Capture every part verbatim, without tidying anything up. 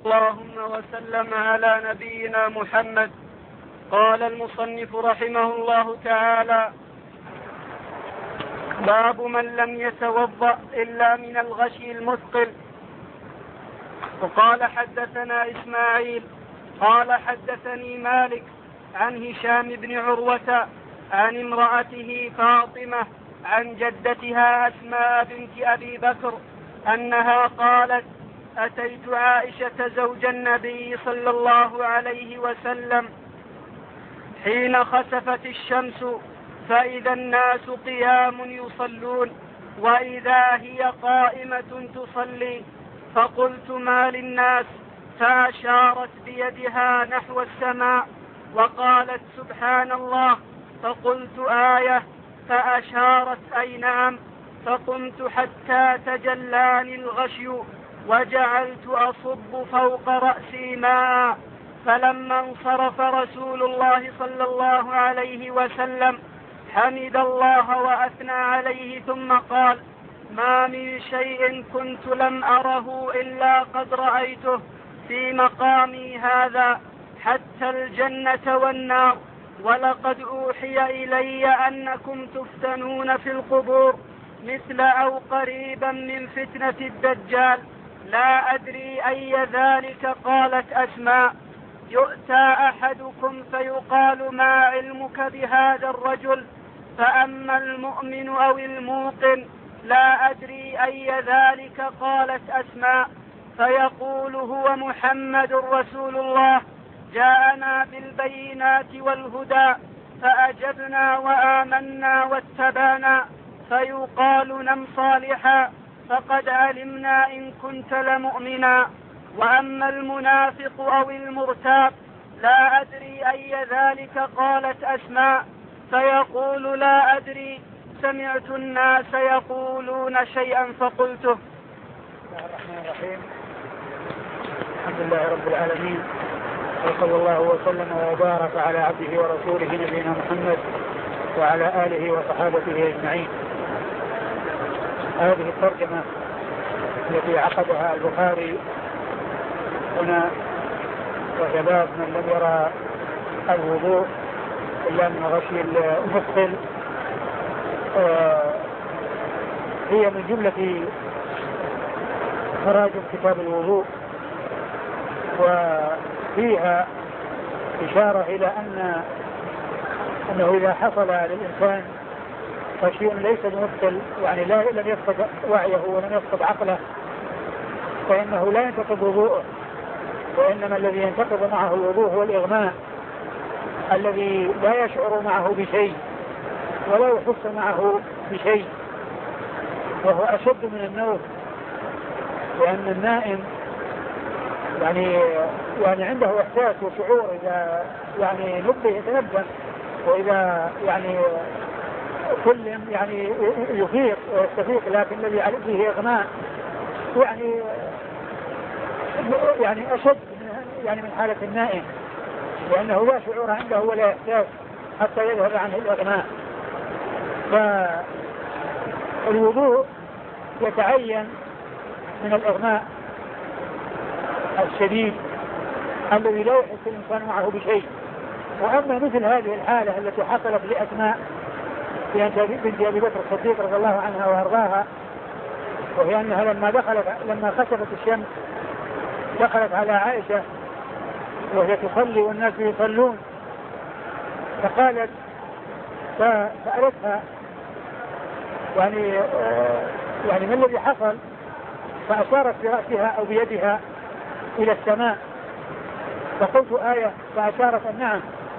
اللهم وسلم على نبينا محمد. قال المصنف رحمه الله تعالى: باب من لم يتوضأ إلا من الغشي المثقل. وقال حدثنا إسماعيل قال حدثني مالك عن هشام بن عروة عن امرأته فاطمة عن جدتها أسماء بنت أبي بكر أنها قالت: أتيت عائشة زوج النبي صلى الله عليه وسلم حين خسفت الشمس فإذا الناس قيام يصلون وإذا هي قائمة تصلي، فقلت: ما للناس؟ فأشارت بيدها نحو السماء وقالت: سبحان الله. فقلت: آية؟ فأشارت: أي نعم. فقمت حتى تجلاني الغشي وجعلت أصب فوق رأسي ماء. فلما انصرف رسول الله صلى الله عليه وسلم حمد الله وأثنى عليه ثم قال: ما من شيء كنت لم أره إلا قد رأيته في مقامي هذا حتى الجنة والنار، ولقد أوحي إلي أنكم تفتنون في القبور مثل أو قريبا من فتنة الدجال، لا أدري أي ذلك. قالت أسماء: يؤتى أحدكم فيقال: ما علمك بهذا الرجل؟ فأما المؤمن أو الموقن لا أدري أي ذلك. قالت أسماء: فيقول: هو محمد رسول الله جاءنا بالبينات والهدى فأجبنا وآمنا واتبعنا. فيقال: نم صالحا فقد علمنا إن كنت لمؤمنا. وأما المنافق أو المرتاب لا أدري أي ذلك. قالت أسماء: فيقول: لا أدري، سمعت الناس يقولون شيئا فقلته. بسم الله الرحمن الرحيم. الحمد لله رب العالمين، وصلى الله وسلم وبارك على عبده ورسوله نبينا محمد وعلى آله وصحابته أجمعين. هذه الترجمة التي عقدها البخاري هنا وشباب من لم يرى الوضوء إلا من غشي المثقل هي من جملة تراجم كتاب الوضوء، وفيها إشارة إلى أن أنه إذا حصل للإنسان فشيء ليس بمثقل، يعني لا لم يفقد وعيه ولم يفقد عقله، فإنه لا ينتقض وضوءه، وإنما الذي ينتقض معه الوضوء هو الإغماء الذي لا يشعر معه بشيء ولا يحس معه بشيء، وهو أشد من النوم، لأن النائم يعني يعني عنده إحساس وشعور إذا يعني نبه يتنبه، وإذا يعني كل يعني يفيق ويستفيق، لكن الذي عليه فيه إغماء يعني يعني أشد يعني من حالة النائم، لأنه لا شعور عنده ولا إحساس حتى يذهب عنه الإغماء. فالوضوء يتعين من الإغماء الشديد الذي لا يحس الإنسان معه بشيء. وأما مثل هذه الحالة التي حصلت لأسماء بنت أبي بكر الصديق رضي الله عنها وأرضاها، وهي أنها لما دخلت لما خسفت الشمس دخلت على عائشة وهي تصلي والناس يصلون، فقالت فسألتها يعني يعني ما الذي حصل؟ فأشارت برأسها أو بيدها إلى السماء، فقلت: آية؟ فأشارت النعم.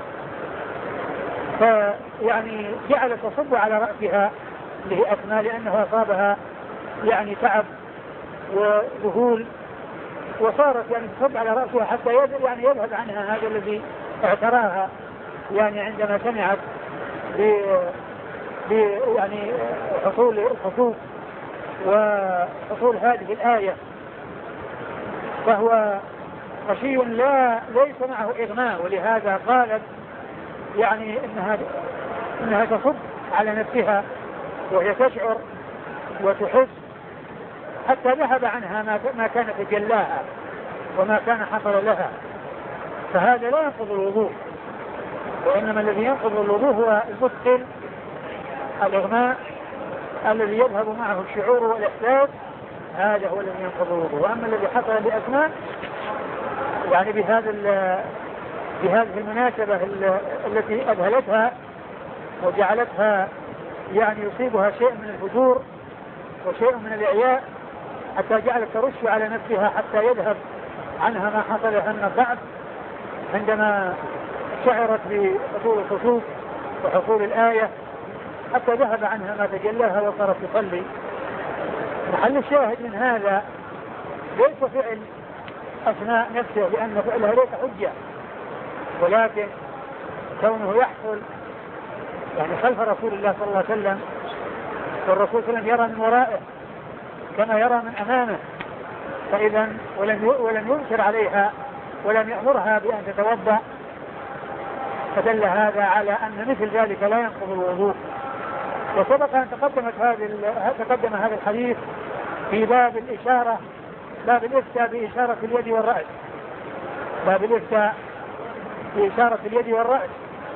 فيعني جعلت تصب على رأسها اللي هي أسماء لأنه أصابها يعني تعب وذهول، وصارت يعني تصب على رأسها حتى يعني يذهب عنها هذا الذي اعتراها يعني عندما سمعت ب يعني حصول الخسوف وحصول هذه الآية. فهو غشي لا ليس معه إغماء، ولهذا قالت يعني إنها إنها تصب على نفسها وهي تشعر وتحس حتى ذهب عنها ما كان تجلاها. وما كان حصل لها، فهذا لا ينقض الوضوء، وإنما الذي ينقض الوضوء هو المسكر الإغماء الذي يذهب معه الشعور والإحساس، هذا هو الذي ينقض الوضوء. وأما الذي حصل بأثناء يعني بهذا بهذه المناسبة التي أذهلتها وجعلتها يعني يصيبها شيء من الفجور وشيء من الإعياء حتى جعلت ترش على نفسها حتى يذهب عنها ما حصل لها من الضعف عندما شعرت بحصول الخشوع وحصول الآية، حتى ذهب عنها ما تجلاها وصارت تصلي. محل الشاهد من هذا ليس فعل أثناء نفسه، لأن فعلها ليس حجة، ولكن كونه يحصل يعني خلف رسول الله صلى الله عليه وسلم، والرسول صلى الله عليه وسلم يرى من ورائه كما يرى من أمامه، فإذا ولم ولم ينكر عليها ولم يأمرها بأن تتوضأ، فدل هذا على أن مثل ذلك لا ينقض الوضوء. وسبق أن تقدمت هذه تقدم هذا الحديث في باب الإشارة، باب الإفتاء بإشارة اليد والرأس، باب الإفتاء بإشارة اليد والرأس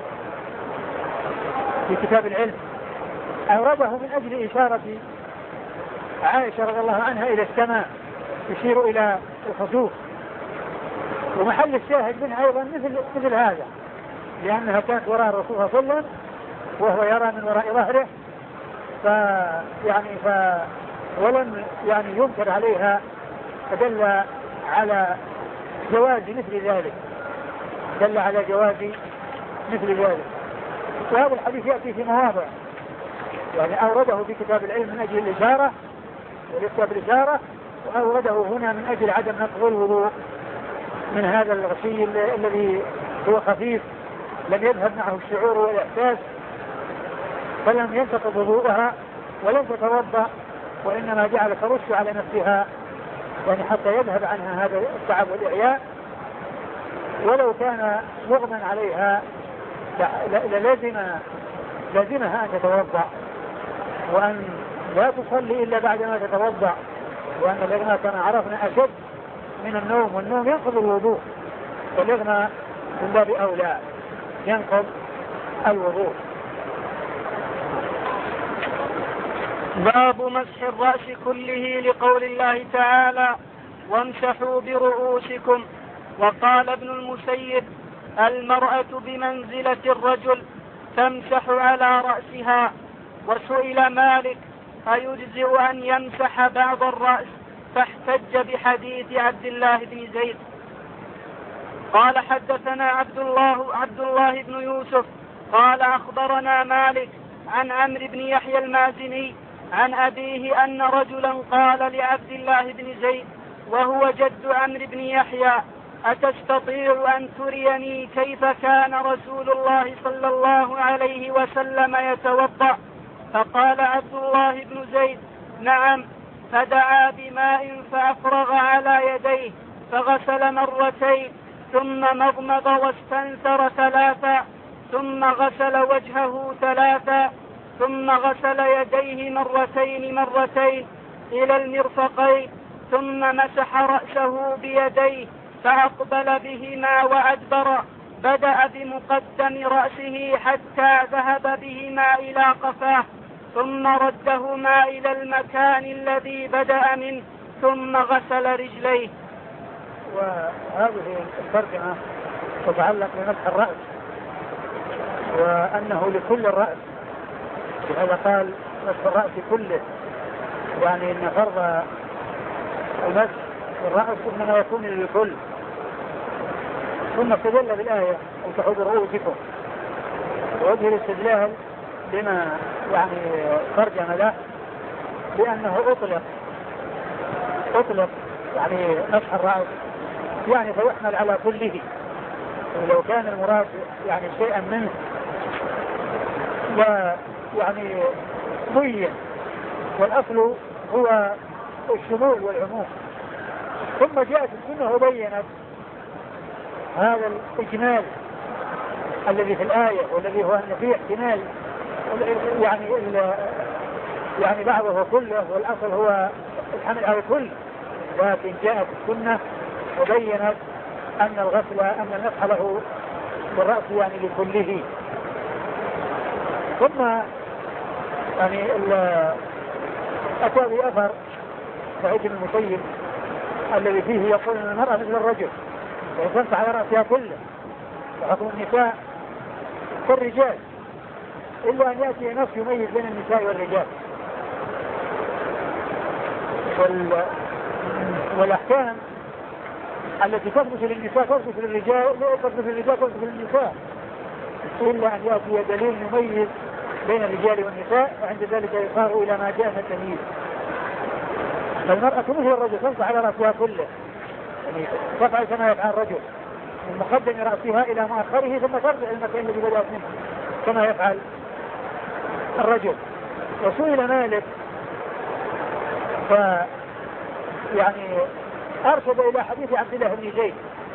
في كتاب العلم، أورده من أجل إشارة عائشة رضي الله عنها إلى السماء يشير إلى الخسوف. ومحل الشاهد منها أيضا مثل مثل هذا، لأنها كانت وراء الرسول صلى الله عليه وسلم وهو يرى من وراء ظهره، فيعني ف ولم يعني ينكر عليها، فدل على جواز مثل ذلك، دل على جواز مثل ذلك. وهذا الحديث يأتي في مواضع، يعني أورده في كتاب العلم من أجل الإشارة والإفتاء بالإشارة، وأورده هنا من أجل عدم نقض الوضوء من هذا الغسيل الذي هو خفيف لم يذهب معه الشعور والإحساس، فلم ينتقض وضوءها ولم تتوضأ، وإنما جعل ترش على نفسها يعني حتى يذهب عنها هذا التعب والإعياء. ولو كان مغمى عليها للازم لازمها أن تتوضأ، وأن لا تصلي إلا بعدما تتوضأ، وأن الإغماء كما عرفنا أشد من النوم، والنوم ينقض الوضوء، والإغماء من باب أولى ينقض الوضوء. باب مسح الرأس كله لقول الله تعالى وامسحوا برؤوسكم. وقال ابن المسيب المرأة بمنزلة الرجل تمسح على رأسها. وسئل مالك أيجزئ أن يمسح بعض الرأس، فاحتج بحديث عبد الله بن زيد. قال حدثنا عبد الله عبد الله بن يوسف قال أخبرنا مالك عن عمرو بن يحيى المازني عن أبيه أن رجلا قال لعبد الله بن زيد وهو جد عمرو بن يحيى أتستطيع أن تريني كيف كان رسول الله صلى الله عليه وسلم يتوضأ؟ فقال عبد الله بن زيد نعم، فدعا بماء فأفرغ على يديه فغسل مرتين ثم مضمض واستنثر ثلاثا ثم غسل وجهه ثلاثا ثم غسل يديه مرتين مرتين إلى المرفقين ثم مسح رأسه بيديه فأقبل بهما وأدبر، بدأ بمقدم رأسه حتى ذهب بهما إلى قفاه ثم ردهما إلى المكان الذي بدأ منه ثم غسل رجليه. وهذه الترجمة تتعلق بمسح الرأس، وأنه لكل الرأس، وهذا قال مسح الرأس كله، يعني أن فرض المسح الرأس إنما يكون للكل. ثم استدل بالآية امسحوا برؤوسكم، ووجه الاستدلال بما يعني ترجم له لأنه أطلق أطلق يعني مسح الرأس يعني فيحمل على كله، ولو كان المراد يعني شيئا منه ويعني بين، والأصل هو الشمول والعموم. ثم جاءت السنة وبينت هذا الإجمال الذي في الآية، والذي هو أن فيه احتمال يعني يعني بعضه كله، والأصل هو الحمل على الكل، لكن جاءت السنة وبينت أن الغسل أن المسح له بالرأس يعني لكله. ثم يعني أتى بأثر سعيد بن المسيب الذي فيه يقول أن المرأة مثل الرجل وتمسح على رأسها كله وحكم النساء كالرجال، إلا أن يأتي نص يميز بين النساء والرجال. وال... والأحكام التي تثبت للنساء تثبت للرجال لا تثبت للرجال تثبت للنساء، إلا أن يأتي دليل يميز بين الرجال والنساء، وعند ذلك يصار إلى ما جاء من التمييز. فالمرأة مثل الرجل تمسح على رأسها كله، يعني تفعل كما يفعل الرجل من مقدم رأسها إلى مؤخره ثم ترجع المكان الذي بدأت منه كما يفعل الرجل. وسئل مالك ف يعني أرشد إلى حديث عبد الله بن زيد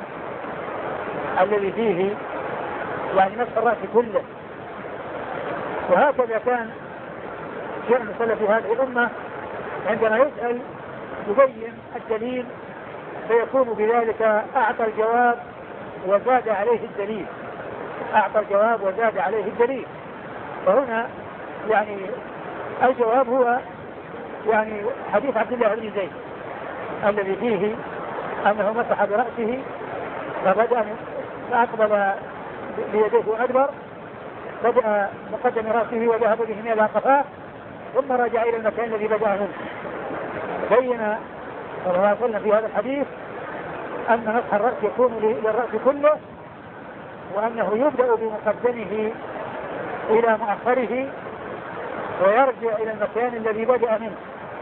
الذي فيه يعني مسح الرأس كله. وهكذا كان شيء من سلف هذه الأمة عندما يسأل يبين الدليل فيكون بذلك أعطى الجواب وزاد عليه الدليل أعطى الجواب وزاد عليه الدليل. فهنا يعني الجواب هو يعني حديث عبد الله بن زيد الذي فيه أنه مسح برأسه فبدأ فأقبل بيديه وأدبر، بدأ مقدم رأسه وذهب به إلى قفاه ثم رجع إلى المكان الذي بدأ منه. بين صلى الله عليه وسلم في هذا الحديث أن مسح الرأس يكون للرأس كله، وأنه يبدأ بمقدمه إلى مؤخره ويرجع إلى المكان الذي بدأ منه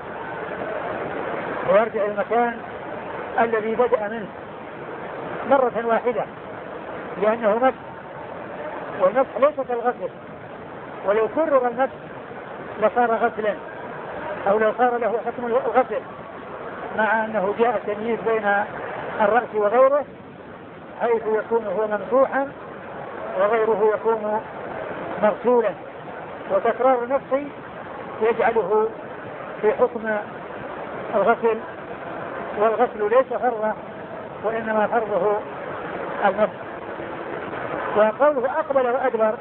ويرجع إلى المكان الذي بدأ منه مرة واحدة، لأنه مسح، والمسح ليس كالغسل، ولو كرر المسح لصار غسلا أو لو صار له حكم الغسل، مع أنه جاء التمييز بين الرأس وغيره حيث يكون هو ممسوحا وغيره يكون مغسولا. وتكرار نفسه يجعله في حكم الغسل، والغسل ليس فرضه وإنما فرضه المسح. وقوله أقبل وأدبر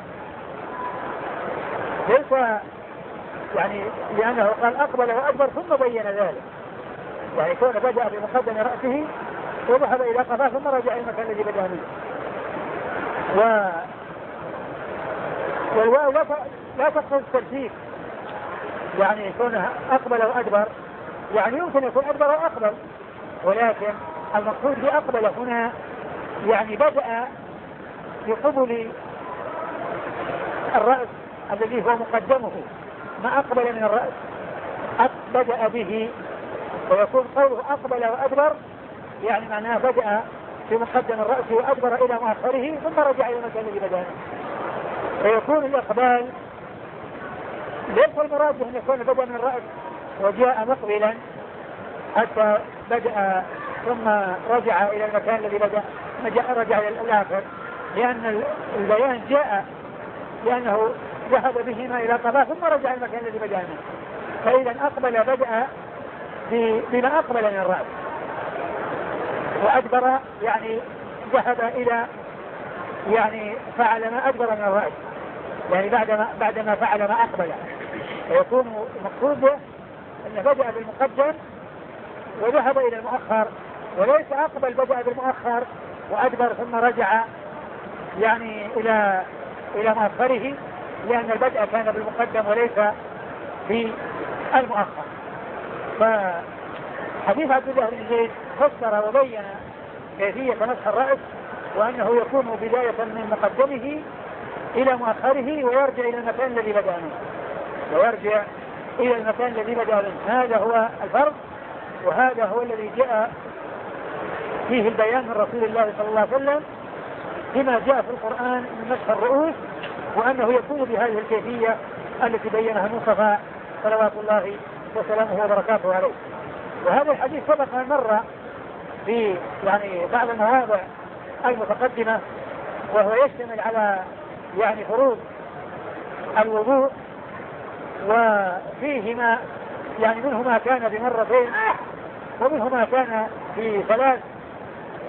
ليس يعني لأنه قال أقبل وأدبر ثم بين ذلك، يعني كون بدأ بمقدم رأسه وذهب إلى قفاه ثم رجع إلى المكان الذي بدأ منه. و والواو لا تقصد الترتيب، يعني كونه أقبل وأدبر يعني يمكن يكون أدبر وأقبل، ولكن المقصود بأقبل هنا يعني بدأ بقبل الرأس الذي هو مقدمه ما أقبل من الرأس بدأ به، ويكون قوله أقبل وأدبر يعني معناه بدأ في مقدم الرأس وأدبر إلى مؤخره ثم رجع إلى المكان الذي بدأ منه. فيكون الإقبال ليس المراد أن يكون بدأ من الرأس وجاء مقبلا حتى بدأ ثم رجع إلى المكان الذي بدأ رجع إلى الآخر، لأن البيان جاء لأنه ذهب بهما إلى قفاه ثم رجع إلى المكان الذي بدأ منه. فإذا أقبل بدأ بما أقبل من الرأس، وأدبر يعني ذهب إلى يعني فعل ما أدبر من الرأس، يعني بعدما بعدما فعل ما أقبل. فيكون المقصود أنه بدأ بالمقدم وذهب إلى المؤخر، وليس أقبل بدأ بالمؤخر وأدبر ثم رجع يعني إلى إلى مؤخره، لأن البدء كان بالمقدم وليس في المؤخر. فحديث عبد الله بن زيد فسر وبين كيفية مسح الرأس، وأنه يكون بداية من مقدمه إلى مؤخره ويرجع إلى المكان الذي بدأ منه ويرجع إلى المكان الذي بدأ منه. هذا هو الفرق، وهذا هو الذي جاء فيه البيان من رسول الله صلى الله عليه وسلم بما جاء في القرآن من مسح الرؤوس، وأنه يكون بهذه الكيفية التي بينها المصطفى صلوات الله وسلامه وبركاته عليه. وهذا الحديث سبق أن مر في يعني بعض المواضع المتقدمة، وهو يشتمل على يعني فروض الوضوء، وفيهما يعني منه ما كان بمرتين ومنه ما كان في ثلاث،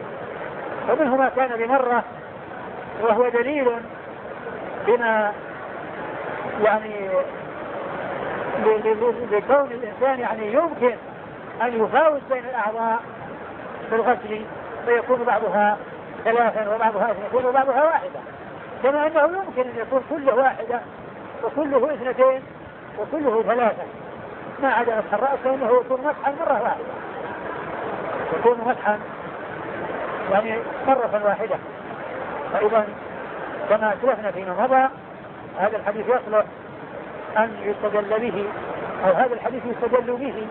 ومنه ما كان بمرة، وهو دليل بما يعني لكون الإنسان يعني يمكن أن يفاوت بين الأعضاء في الغسل، فيكون بعضها ثلاثا وبعضها اثنتين وبعضها واحدة، كما أنه يمكن أن يكون كله واحدة وكله اثنتين وكله ثلاثة، ما عدا مسح الرأس فإنه يكون مسحا مرة واحدة، يكون مسحا يعني مرة واحدة. فإذا كما أسلفنا فيما مضى هذا الحديث يصلح أن يستدل به، أو هذا الحديث يستدل به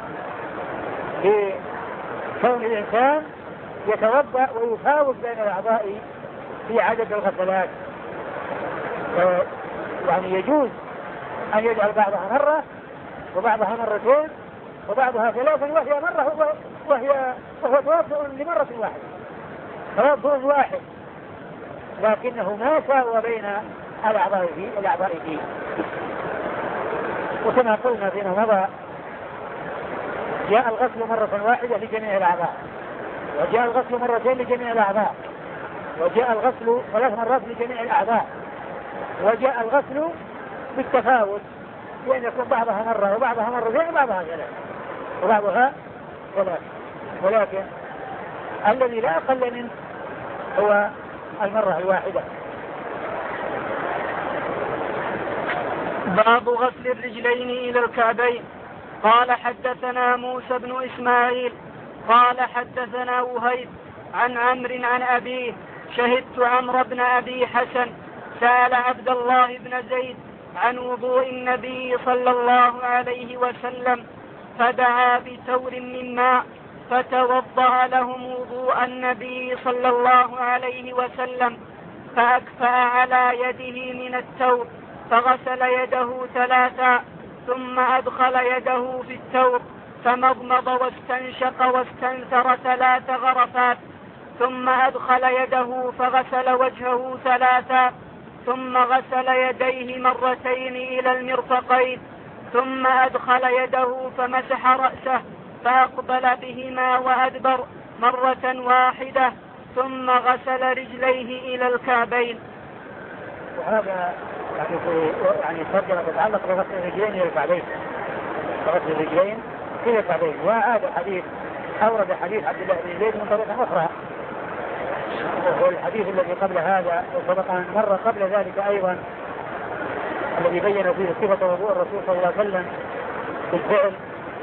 بكون الإنسان يتوضأ ويفاوت بين الأعضاء في عدد الغسلات، يعني يجوز أن يجعل بعضها مرة وبعضها مرتين وبعضها ثلاثا، وهي مرة وهي وهو توضؤ لمرة واحدة، توضؤ واحد، لكنه ما ساوى بين الأعضاء فيه الأعضاء فيه. وكما قلنا فيما مضى جاء الغسل مرة واحدة لجميع الأعضاء، وجاء الغسل مرتين لجميع الأعضاء، وجاء الغسل ثلاث مرات لجميع الأعضاء، وجاء الغسل بالتفاوت، بأن يكون بعضها مرة وبعضها مرتين وبعضها ثلاث وبعضها ثلاث، ولكن الذي لا أقل منه هو المرة الواحدة. باب غسل الرجلين إلى الكعبين. قال حدثنا موسى بن إسماعيل قال حدثنا وهيب عن عمرو عن أبيه شهدت عمرو بن أبي حسن سأل عبد الله بن زيد عن وضوء النبي صلى الله عليه وسلم فدعا بتور من ماء فتوضأ لهم وضوء النبي صلى الله عليه وسلم، فأكفأ على يده من التور فغسل يده ثلاثا ثم أدخل يده في التور فمضمض واستنشق واستنثر ثلاث غرفات، ثم أدخل يده فغسل وجهه ثلاثا ثم غسل يديه مرتين إلى المرفقين، ثم أدخل يده فمسح رأسه فأقبل بهما وأدبر مرة واحدة ثم غسل رجليه إلى الكعبين. وهذا يعني يعني ترجمة تتعلق بغسل الرجلين إلى الكعبين، غسل الرجلين إلى الكعبين. وهذا حديث أورد حديث عبد الله بن زيد من طريقة أخرى، وهو الحديث الذي قبل هذا وسبق أن مر قبل ذلك أيضا، الذي بين فيه صفة وضوء الرسول صلى الله عليه وسلم بالفعل،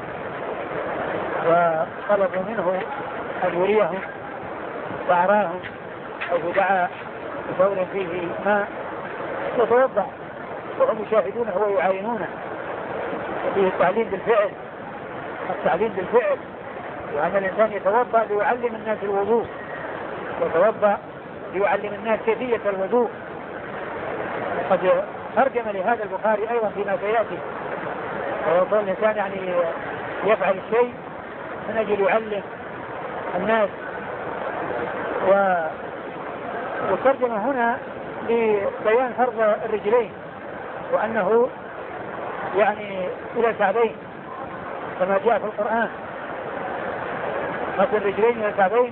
وطلبوا منه أن يريهم وأراهم أو دعا بثور فيه ماء يتوضأ وهم يشاهدونه ويعاينونه، وفيه التعليم بالفعل، التعليم بالفعل، وأن الإنسان يتوضأ ليعلم الناس الوضوء، يتوضأ ليعلم الناس كيفية الوضوء. وقد ترجم لهذا البخاري أيضا فيما سيأتي، ويقول الإنسان يعني يفعل الشيء من أجل يعلم الناس. وترجم هنا لبيان فرض الرجلين، وأنه يعني إلى الكعبين كما جاء في القرآن، غسل الرجلين إلى الكعبين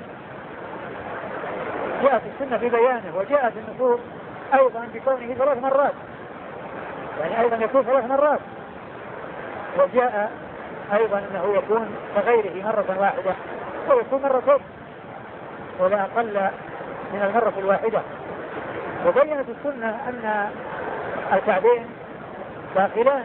جاءت السنة في بيانه، وجاءت النصوص أيضا بكونه ثلاث مرات، يعني أيضا يكون ثلاث مرات، وجاء أيضا أنه يكون كغيره مرة واحدة ويكون مرتين ولا أقل من المرة الواحدة. وبينت السنة أن الكعبين داخلان،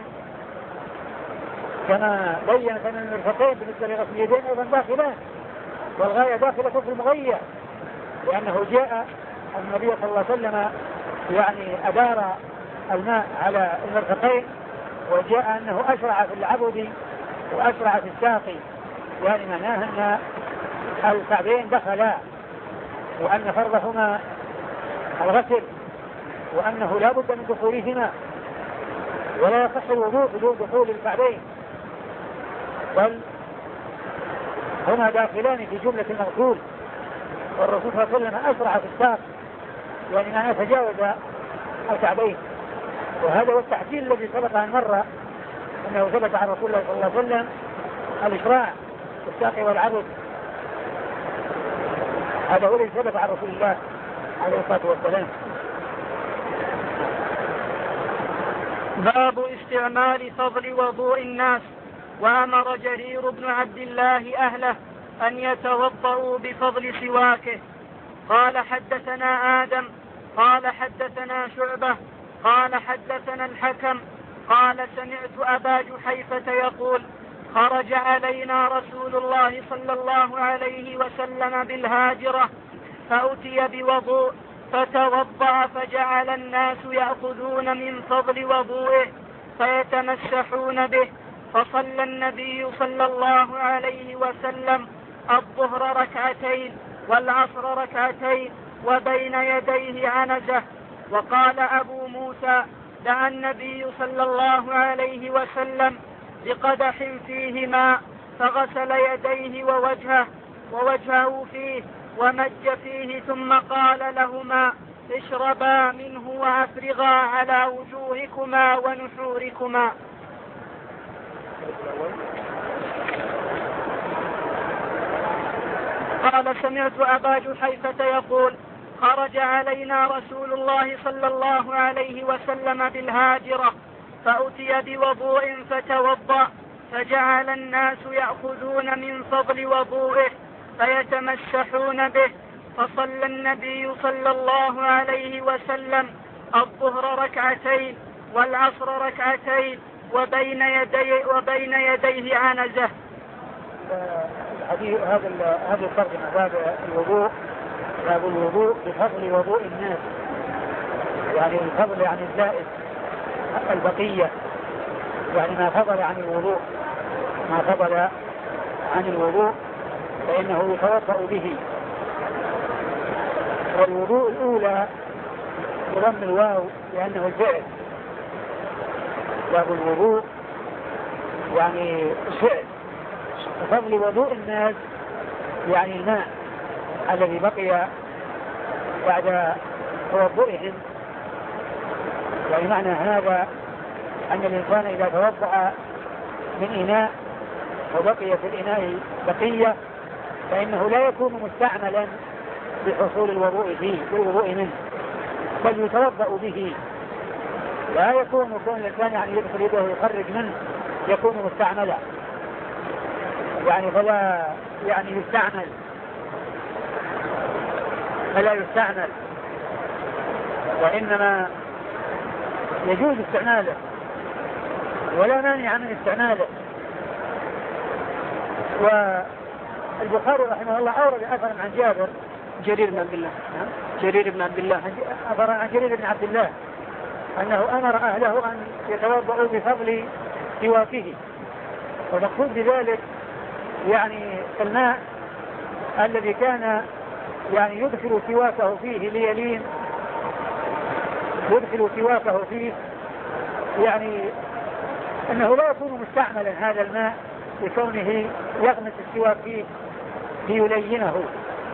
كما بينت أن المرفقين بالنسبة لغسل اليدين أيضا داخلان، والغاية داخلة في المغير، لأنه جاء النبي صلى الله عليه وسلم يعني أدار الماء على المرفقين، وجاء أنه أشرع في العبد وأشرع في الساقي، يعني معناه أن الكعبين دخلا، وأن فرضهما الغسل، وأنه لا بد من دخولهما، ولا يصح الوضوء بدون دخول الكعبين، بل هما داخلان في جملة المغسول، والرسول صلى الله عليه وسلم أسرع في الساق، يعني ما يتجاوز الكعبين. وهذا هو التحديد الذي سبق أن مر، أنه ثبت عن رسول الله صلى الله عليه وسلم الإشراع في الساق والعبد هذا هو الذي ثبت عن رسول الله عليه الصلاة والسلام. باب استعمال فضل وضوء الناس. وأمر جرير بن عبد الله أهله أن يتوضأوا بفضل سواكه. قال حدثنا آدم قال حدثنا شعبة قال حدثنا الحكم قال سمعت أبا جحيفة يقول خرج علينا رسول الله صلى الله عليه وسلم بالهاجرة فأتي بوضوء فتوضأ فجعل الناس يأخذون من فضل وضوئه فيتمسحون به، فصلى النبي صلى الله عليه وسلم الظهر ركعتين والعصر ركعتين وبين يديه عنزة. وقال أبو موسى دعا النبي صلى الله عليه وسلم بقدح فيه ماء فغسل يديه ووجهه ووجهه فيه ومج فيه ثم قال لهما اشربا منه وافرغا على وجوهكما ونحوركما. قال سمعت أبا جحيفة يقول خرج علينا رسول الله صلى الله عليه وسلم بالهاجرة فأتي بوضوء فتوضأ فجعل الناس يأخذون من فضل وضوئه فيتمسحون به، فصلى النبي صلى الله عليه وسلم الظهر ركعتين والعصر ركعتين وبين يدي وبين يديه عنزة. هذا هذا الترجمة باب الوضوء باب الوضوء بفضل وضوء الناس، يعني الفضل يعني الزائد البقية، يعني ما فضل عن الوضوء ما فضل عن الوضوء فإنه يتوضأ به. والوضوء الأولى بضم الواو لأنه الفعل، باب الوضوء يعني الفعل. وفضل وضوء الناس يعني الماء الذي بقي بعد توضئهم. يعني معنى هذا أن الإنسان إذا توضأ من إناء وبقي في الإناء بقية فإنه لا يكون مستعملا بحصول الوضوء فيه بالوضوء منه، بل يتوضأ به. لا يكون كون الإنسان يعني يدخل يده ويخرج منه يكون مستعملا، يعني فلا يعني يستعمل فلا يستعمل وإنما يجوز استعماله ولا مانع من استعماله. والبخاري رحمه الله أورد أثرا عن جابر جرير بن عبد الله جرير بن عبد الله أثرا عن جرير بن عبد الله أنه أمر أهله أن يتوضأوا بفضل سواكه، ومقصود بذلك يعني الماء الذي كان يعني يدخل سواكه فيه ليلين يدخل سواكه فيه، يعني أنه لا يكون مستعملا هذا الماء بكونه يغمس السواك فيه ليلينه،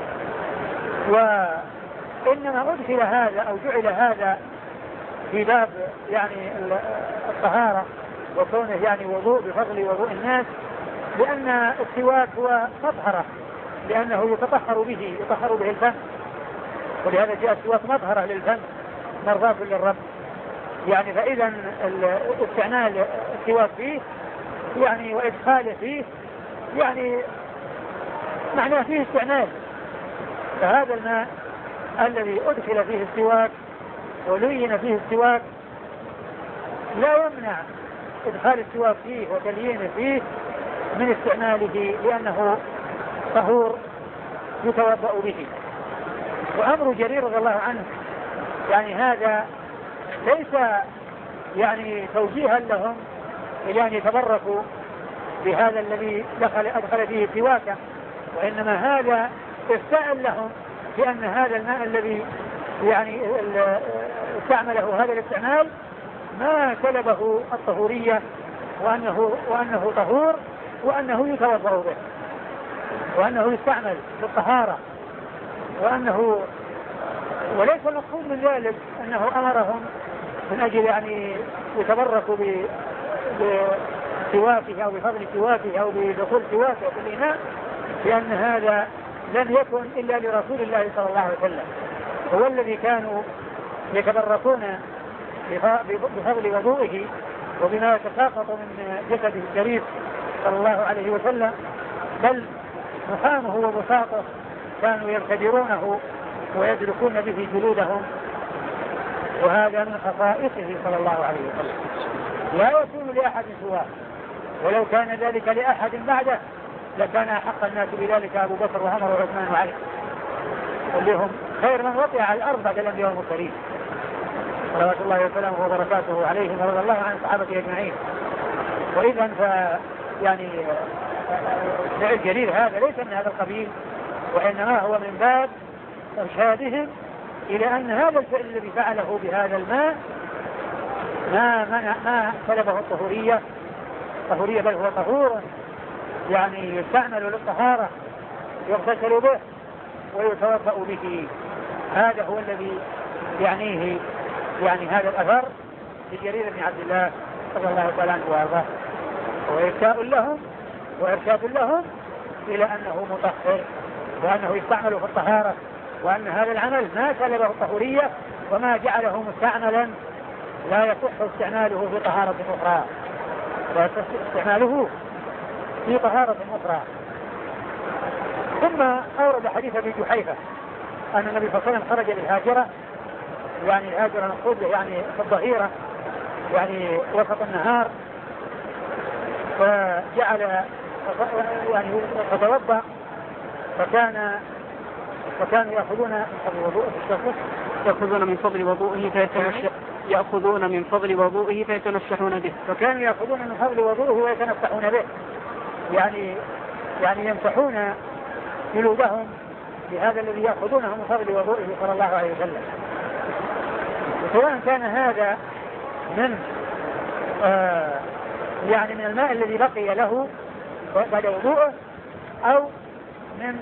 وإنما أدخل هذا أو جعل هذا في باب يعني الطهارة وكونه يعني وضوء بفضل وضوء الناس، لأن السواك هو مطهرة، لأنه يتطهر به يطهر به الفم، ولهذا جاء السواك مطهرة للفم مرضاة للرب. يعني فإذا استعمال السواك فيه يعني وإدخاله فيه يعني معناه فيه استعمال. فهذا الماء الذي أدخل فيه السواك ولين فيه السواك لا يمنع إدخال السواك فيه وتليينه فيه من استعماله، لأنه طهور يتوضأ به. وأمر جرير رضي الله عنه يعني هذا ليس يعني توجيها لهم إلى أن يتبركوا بهذا الذي دخل أدخل فيه سواكه، وإنما هذا استاء لهم بأن هذا الماء الذي يعني استعمله هذا الاستعمال ما سلبه الطهورية، وأنه, وأنه طهور وأنه يتوضأ به وأنه يستعمل بالطهارة، وأنه وليس المقصود من ذلك أنه أمرهم من أجل يعني يتبركوا بسواكه أو بفضل سواكه أو بدخول سواكه في الإناء، لأن هذا لم يكن إلا لرسول الله صلى الله عليه وسلم، هو الذي كانوا يتبركون بفضل وضوئه وبما يتساقط من جسده الشريف صلى الله عليه وسلم، بل نخامه وبساطه كانوا يبتدرونه ويدركون به جلودهم، وهذا من خصائصه صلى الله عليه وسلم لا يكون لأحد سواه، ولو كان ذلك لأحد بعده لكان أحق الناس بذلك أبو بكر وعمر وعثمان وعلي، كلهم خير من وطئ على الأرض بعد الأنبياء والمرسلين صلوات الله وسلامه وبركاته عليهم ورضي الله عن الصحابة أجمعين. وإذا ف يعني فعل جليل هذا ليس من هذا القبيل، وإنما هو من باب إرشادهم إلى أن هذا الفعل الذي فعله بهذا الماء ما منع ما سلبه الطهورية طهورية بل هو طهور يعني يستعمل للطهارة يغتسل به ويتوضأ به. هذا هو الذي يعنيه يعني هذا الأثر لجرير بن عبد الله رضي الله تعالى عنه وارضاه، وإرشاد لهم وإرشاد لهم إلى أنه مطهر وأنه يستعمل في الطهارة، وأن هذا العمل ما سلبه الطهورية وما جعله مستعملا لا يصح استعماله في طهارة أخرى، لا يصح استعماله في طهارة أخرى. ثم أورد حديث ابي جحيفة أن النبي صلى الله عليه وسلم خرج للهاجرة، يعني الهاجرة نقول يعني في الظهيرة يعني وسط النهار، فجعل يعني فتوضأ فكان فكانوا يأخذون من فضل وضوءه يأخذون من فضل وضوءه فيتنشأ يأخذون من فضل وضوءه فيتنشحون به فكانوا يأخذون من فضل وضوءه ويتنفحون به، يعني يعني يمسحون جلودهم بهذا الذي يأخذونه من فضل وضوءه صلى الله عليه وسلم. وسواء كان هذا من آه يعني من الماء الذي بقي له بعد وضوءه أو من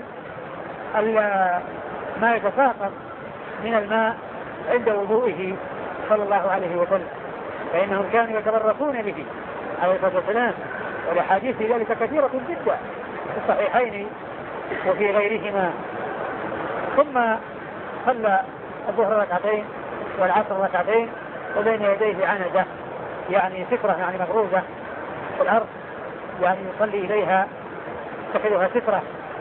ما يتساقط من الماء عند وضوئه صلى الله عليه وسلم، فإنهم كانوا يتبركون به عليه الصلاة والسلام، والأحاديث في ذلك كثيرة جدا في الصحيحين وفي غيرهما. ثم صلى الظهر ركعتين والعصر ركعتين وبين يديه عنزة يعني سترة يعني مغروزة في الأرض يعني يصلي إليها تخذها سترة.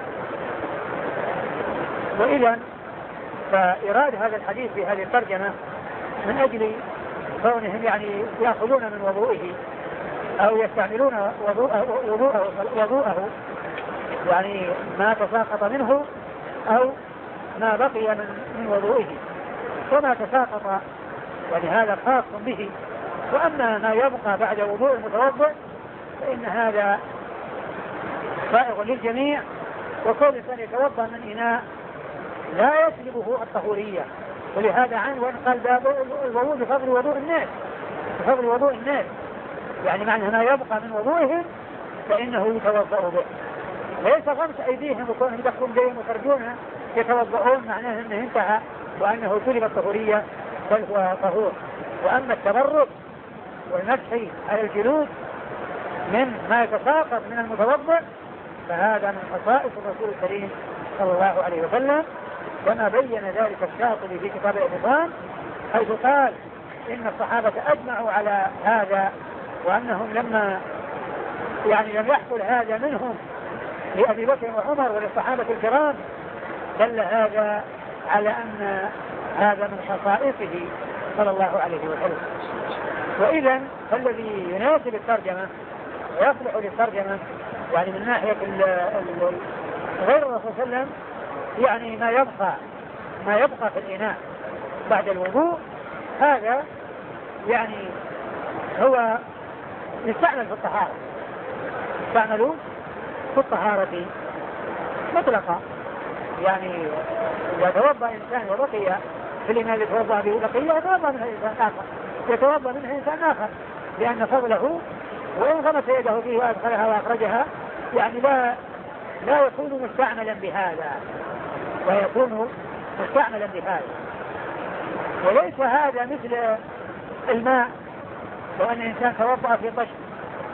وإذا فإراد هذا الحديث في هذه الترجمة من أجل كونهم يعني يأخذون من وضوئه أو يستعملون وضوءه, وضوءه, وضوءه يعني ما تساقط منه أو ما بقي من, من وضوئه، وما تساقط يعني هذا خاص به، وأما ما يبقى بعد وضوء المتوضئ فإن هذا سائغ للجميع، وكل إنسان يتوضأ من إناء لا يسلبه الطهورية، ولهذا عنه وإن قال الوضوء بفضل وضوء الناس بفضل وضوء الناس يعني معنى ما يبقى من وضوئهم فإنه يتوضأ به، ليس غمس أيديهم وكونهم يدخلون بهم وترجونها يتوضؤون معناه أنه انتهى وأنه سلب الطهورية بل هو طهور. وأما التبرك والمسح على الجلود من ما يتساقط من المتوضئ فهذا من خصائص الرسول الكريم صلى الله عليه وسلم، كما بين ذلك الشاطبي في كتاب الإتقان حيث قال إن الصحابة أجمعوا على هذا، وأنهم لما يعني لم يحصل هذا منهم لأبي بكر وعمر وللصحابة الكرام دل هذا على أن هذا من خصائصه صلى الله عليه وسلم. وإذا فالذي يناسب الترجمة ويصلح للترجمة يعني من ناحية غير الرسول صلى الله عليه وسلم يعني ما يبقى ما يبقى في الإناء بعد الوضوء هذا يعني هو يستعمل في الطهارة يستعمل في الطهارة مطلقا، يعني إذا توضأ إنسان وبقي في الإناء الذي يتوضأ به بقية يتوضأ منه إنسان آخر يتوضأ منه إنسان آخر لأن فضله وإن غمس يده فيه وأدخلها وأخرجها يعني لا لا يكون مستعملا بهذا ويكون مستعملا بهذا. وليس هذا مثل الماء لو أن الإنسان توضأ في طشت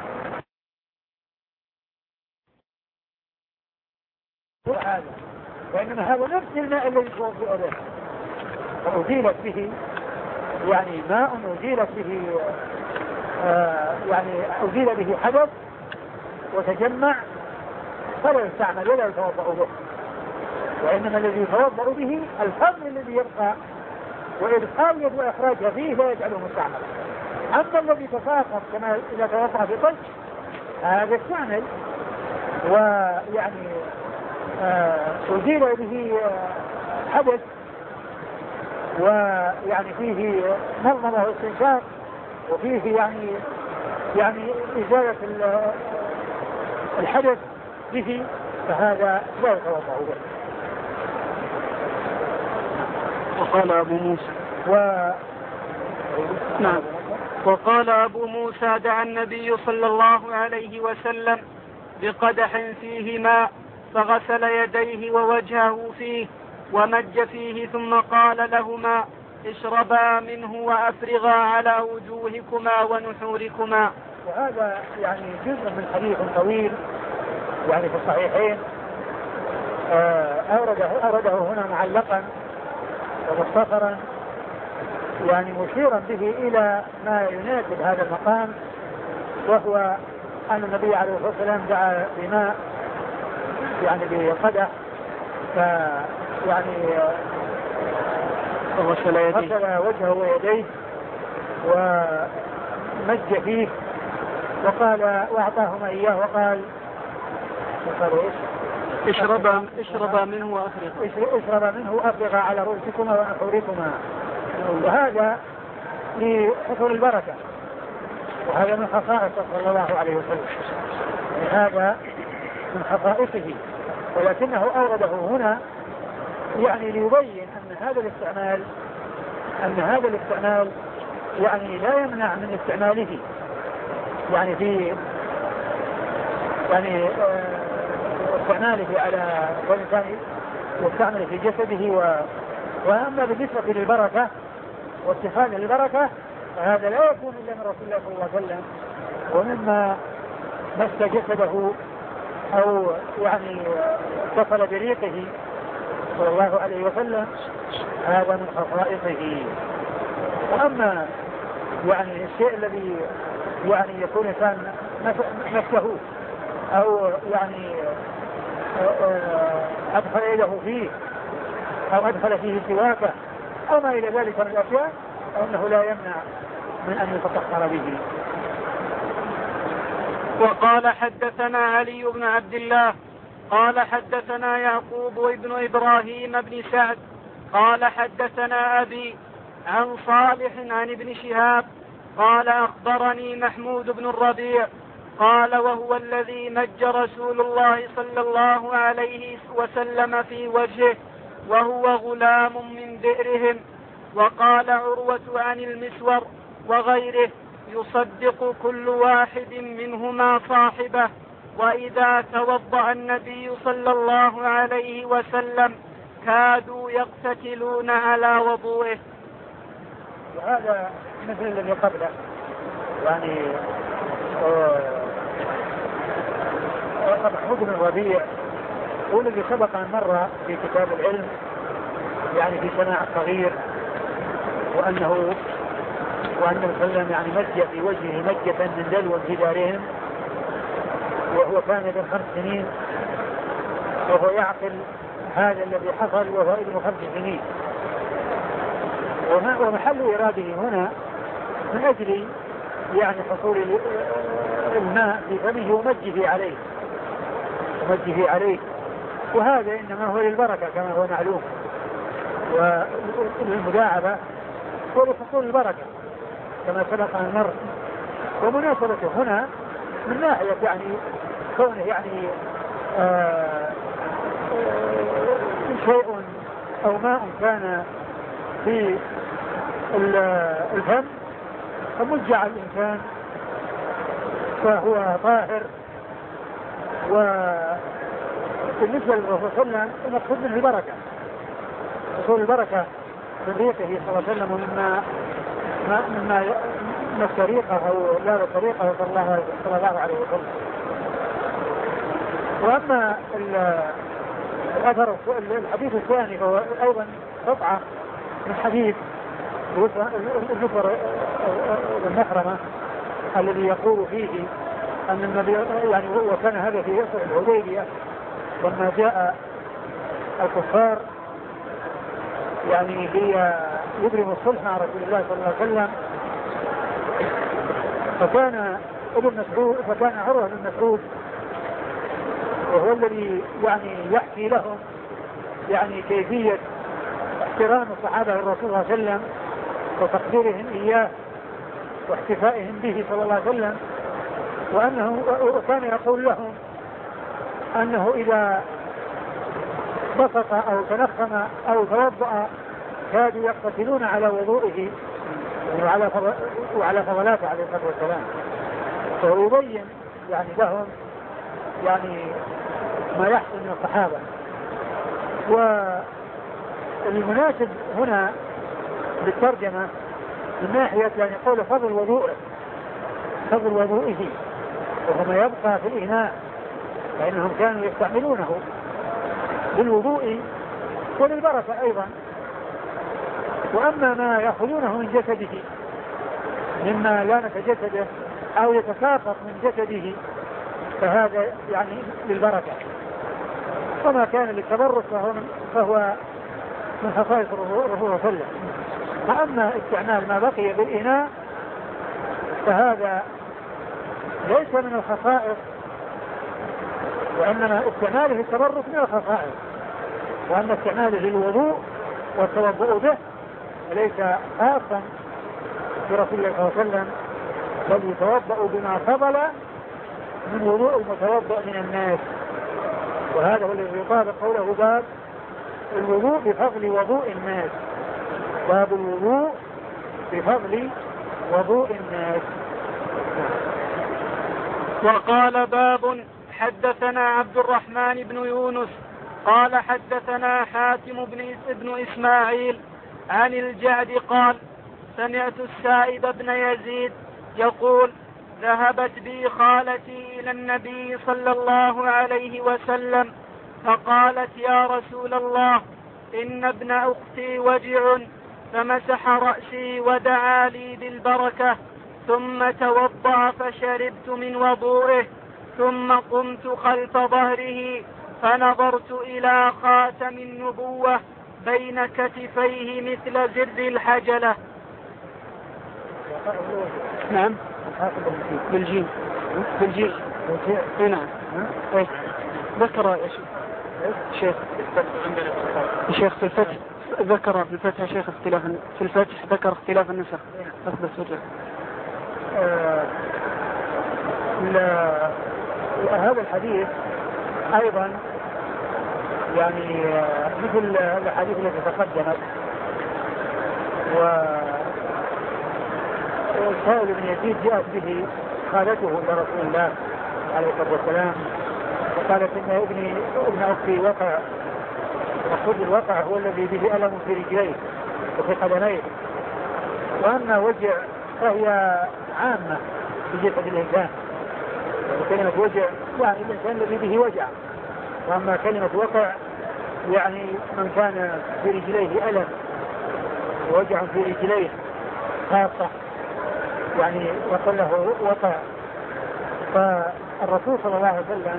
هذا وإنما هذا نفس الماء الذي توضأ به، وأزيلت به يعني ماء أزيلت به آه يعني أزيل به حدث وتجمع، فلا يستعمل ولا يتوضأ به، وإنما الذي يتوضأ به الفضل الذي يبقى، وإدخال يد وإخراجها فيه لا يجعله مستعمل. أما الذي تساقط كما إذا توضأ في طج هذا استعمل ويعني آه أزيل به آه حدث، ويعني فيه مضمضة واستنشاق، وفيه يعني يعني إزالة الحدث به، فهذا لا يتوضأ به. وقال أبو موسى و... نعم. وقال أبو موسى دعا النبي صلى الله عليه وسلم بقدح فيه ماء فغسل يديه ووجهه فيه ومج فيه ثم قال لهما اشربا منه وأفرغا على وجوهكما ونحوركما. وهذا يعني جزء من حديث طويل يعني في الصحيحين أورده, أورده هنا معلقا ومختصرا يعني مشيرا به إلى ما يناسب هذا المقام، وهو أن النبي عليه الصلاة والسلام دعا بماء يعني بقدح فيعني غسل وجهه ويديه ومج فيه وقال وأعطاهما إياه وقال اشربا اشربا منه وأفرغا اشربا منه وأفرغا على رؤوسكما ونحوركما. وهذا لحصول البركة، وهذا من خصائصه صلى الله عليه وسلم، هذا من خصائصه، ولكنه أورده هنا يعني ليبين أن هذا الاستعمال أن هذا الاستعمال يعني لا يمنع من استعماله يعني في يعني استعماله على الإنسان يستعمل في جسده و... وأما بالنسبة للبركة واتخاذ البركة فهذا لا يكون إلا من رسول الله صلى الله عليه وسلم، ومما مس جسده أو يعني اتصل بريقه صلى الله عليه وسلم هذا من خصائصه. وأما يعني الشيء الذي يعني يكون إنسان مسه أو يعني أدخل يده فيه أو أدخل فيه سواكه أو ما إلى ذلك من الأشياء فإنه لا يمنع من أن يتطهر به. وقال حدثنا علي بن عبد الله قال حدثنا يعقوب بن إبراهيم بن سعد قال حدثنا أبي عن صالح عن ابن شهاب قال أخبرني محمود بن الربيع قال وهو الذي مج رسول الله صلى الله عليه وسلم في وجهه وهو غلام من بئرهم. وقال عروة عن المسور وغيره يصدق كل واحد منهما صاحبه، وإذا توضأ النبي صلى الله عليه وسلم كادوا يقتتلون على وضوئه. وهذا مثل الذي قبله يعني محمود بن الربيع هو الذي سبق أن مر في كتاب العلم يعني في سماع الصغير، وأنه وأنه سلم يعني مج في وجهه مجة من دلو في دارهم، وهو كان ابن خمس سنين وهو يعقل هذا الذي حصل وهو ابن خمس سنين. ومحل إراده هنا من أجل يعني حصول الماء في فمه ومجه عليه ومجه عليه وهذا إنما هو للبركة كما هو معلوم، وللمداعبة ولحصول البركة كما سبق أن مر. ومناسبته هنا من ناحية يعني كونه يعني آه آه شيء أو ماء كان في الفم فمج على الإنسان فهو طاهر. وبالنسبة للرسول صلى الله عليه وسلم المقصود منه البركة، حصول البركة من ريقه صلى الله عليه وسلم ومما مما مس ريقه أو لا طريقه صلى الله عليه وسلم. وأما الأثر الحديث الثاني هو أيضا قطعة من حديث النفر المحرمة الذي يقول فيه أن النبي يعني وكان هذا في الحديبية لما جاء الكفار يعني ليبرموا الصلح مع رسول الله صلى الله عليه وسلم، فكان ابن مسعود فكان عروة بن مسعود وهو الذي يعني يحكي لهم يعني كيفية احترام الصحابة للرسول صلى الله عليه وسلم وتقديرهم إياه واحتفائهم به صلى الله عليه وسلم، وأنه وكان يقول لهم أنه إذا بسط أو تنخم أو توضأ كادوا يقتتلون على وضوئه وعلى وعلى فضلاته عليه الصلاة والسلام، ويبين يعني لهم يعني ما يحصل من الصحابة. والمناسب هنا بالترجمة من ناحية يعني قول فضل وضوءه فضل وضوئه وهو ما يبقى في الإناء، فإنهم كانوا يستعملونه بالوضوء وللبركة أيضا. وأما ما يأخذونه من جسده مما لامس جسده أو يتساقط من جسده فهذا يعني للبركة، وما كان للتبرك فهو من, فهو من خصائص الرسول صلى الله عليه وسلم. فأما استعمال ما بقي بالإناء فهذا ليس من الخصائص، وإنما استعماله التبرك من الخصائص، وأما استعماله للوضوء والتوضؤ به ليس خاصا برسول الله صلى الله عليه وسلم، بل يتوضأ بما فضل من وضوء المتوضأ من الناس. وهذا هو الذي يطابق قوله باب الوضوء بفضل وضوء الناس، باب الوضوء بفضل وضوء الناس. وقال باب حدثنا عبد الرحمن بن يونس قال حدثنا حاتم بن, بن إسماعيل عن الجعد قال سمعت السائب بن يزيد يقول ذهبت بي خالتي إلى النبي صلى الله عليه وسلم فقالت يا رسول الله إن ابن أختي وجع، فمسح رأسي ودعا لي بالبركة ثم توضأ فشربت من وضوئه ثم قمت خلف ظهره فنظرت إلى خاتم النبوة بين كتفيه مثل زر الحجلة. نعم بالجيم بالجيم نعم ايه ذكر يا شيخ الشيخ في الفتح ذكر في الفتح شيخ اختلاف في الفتح ذكر اختلاف النسخ بس بس وجه آه هذا الحديث ايضا يعني مثل الاحاديث التي تقدمت. وسائل بن يزيد جاءت به خالته لرسول الله عليه الصلاة والسلام وقالت ان ابني ابن اختي وقع، مقصود الوقع هو الذي به ألم في رجليه وفي قدميه، واما وجع فهي عامة في جسد الانسان، وكلمة وجع يعني الانسان الذي به وجع، واما كلمة وقع يعني من كان في رجليه ألم ووجع في رجليه خاصة يعني وقال له وقع. فالرسول صلى الله عليه وسلم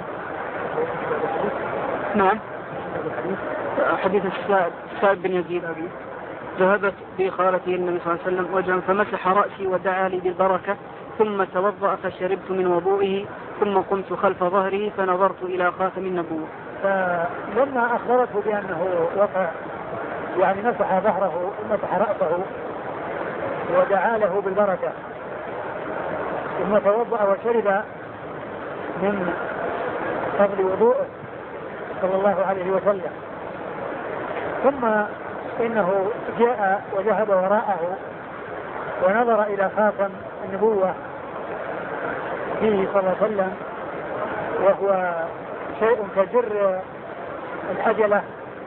نعم حديث السائب بن يزيد أبي ذهبت بي خالتي النبي صلى الله عليه وسلم وجعا فمسح رأسي ودعا لي بالبركة ثم توضأ فشربت من وضوئه ثم قمت خلف ظهره فنظرت إلى خاتم النبوة. فلما أخبرته بأنه وقع يعني مسح ظهره مسح رأسه ودعا له بالبركة ثم توضأ وشرب من فضل وضوءه صلى الله عليه وسلم، ثم إنه جاء وذهب وراءه ونظر إلى خاتم النبوة فيه صلى الله عليه وسلم، وهو شيء كجر الحجلة،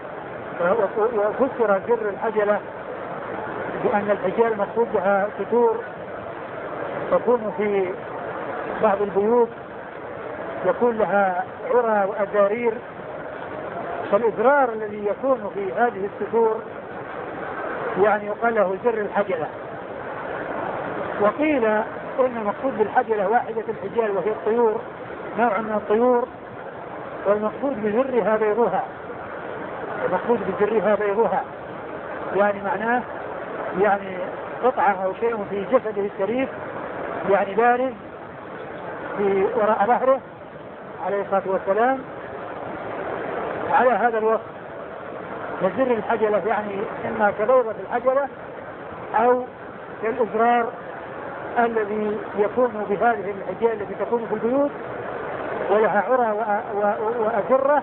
وفسر جر الحجلة بأن الحجال المقصود بها ستور تكون في بعض البيوت يكون لها عرى وأدارير فالإزرار الذي يكون في هذه الستور يعني يقال له زر الحجلة. وقيل إن المقصود بالحجلة واحدة الحجال وهي الطيور، نوع من الطيور، والمقصود بزرها بيضها، المقصود بزرها بيضها يعني معناه يعني قطعة أو شيء في جسده الشريف يعني بارز في وراء ظهره عليه الصلاة والسلام على هذا الوصف. وزر الحجلة يعني إما كبيضة الحجلة أو كالإزرار الذي يكون بهذه الحجال التي تكون في البيوت ولها عرى وأزرة.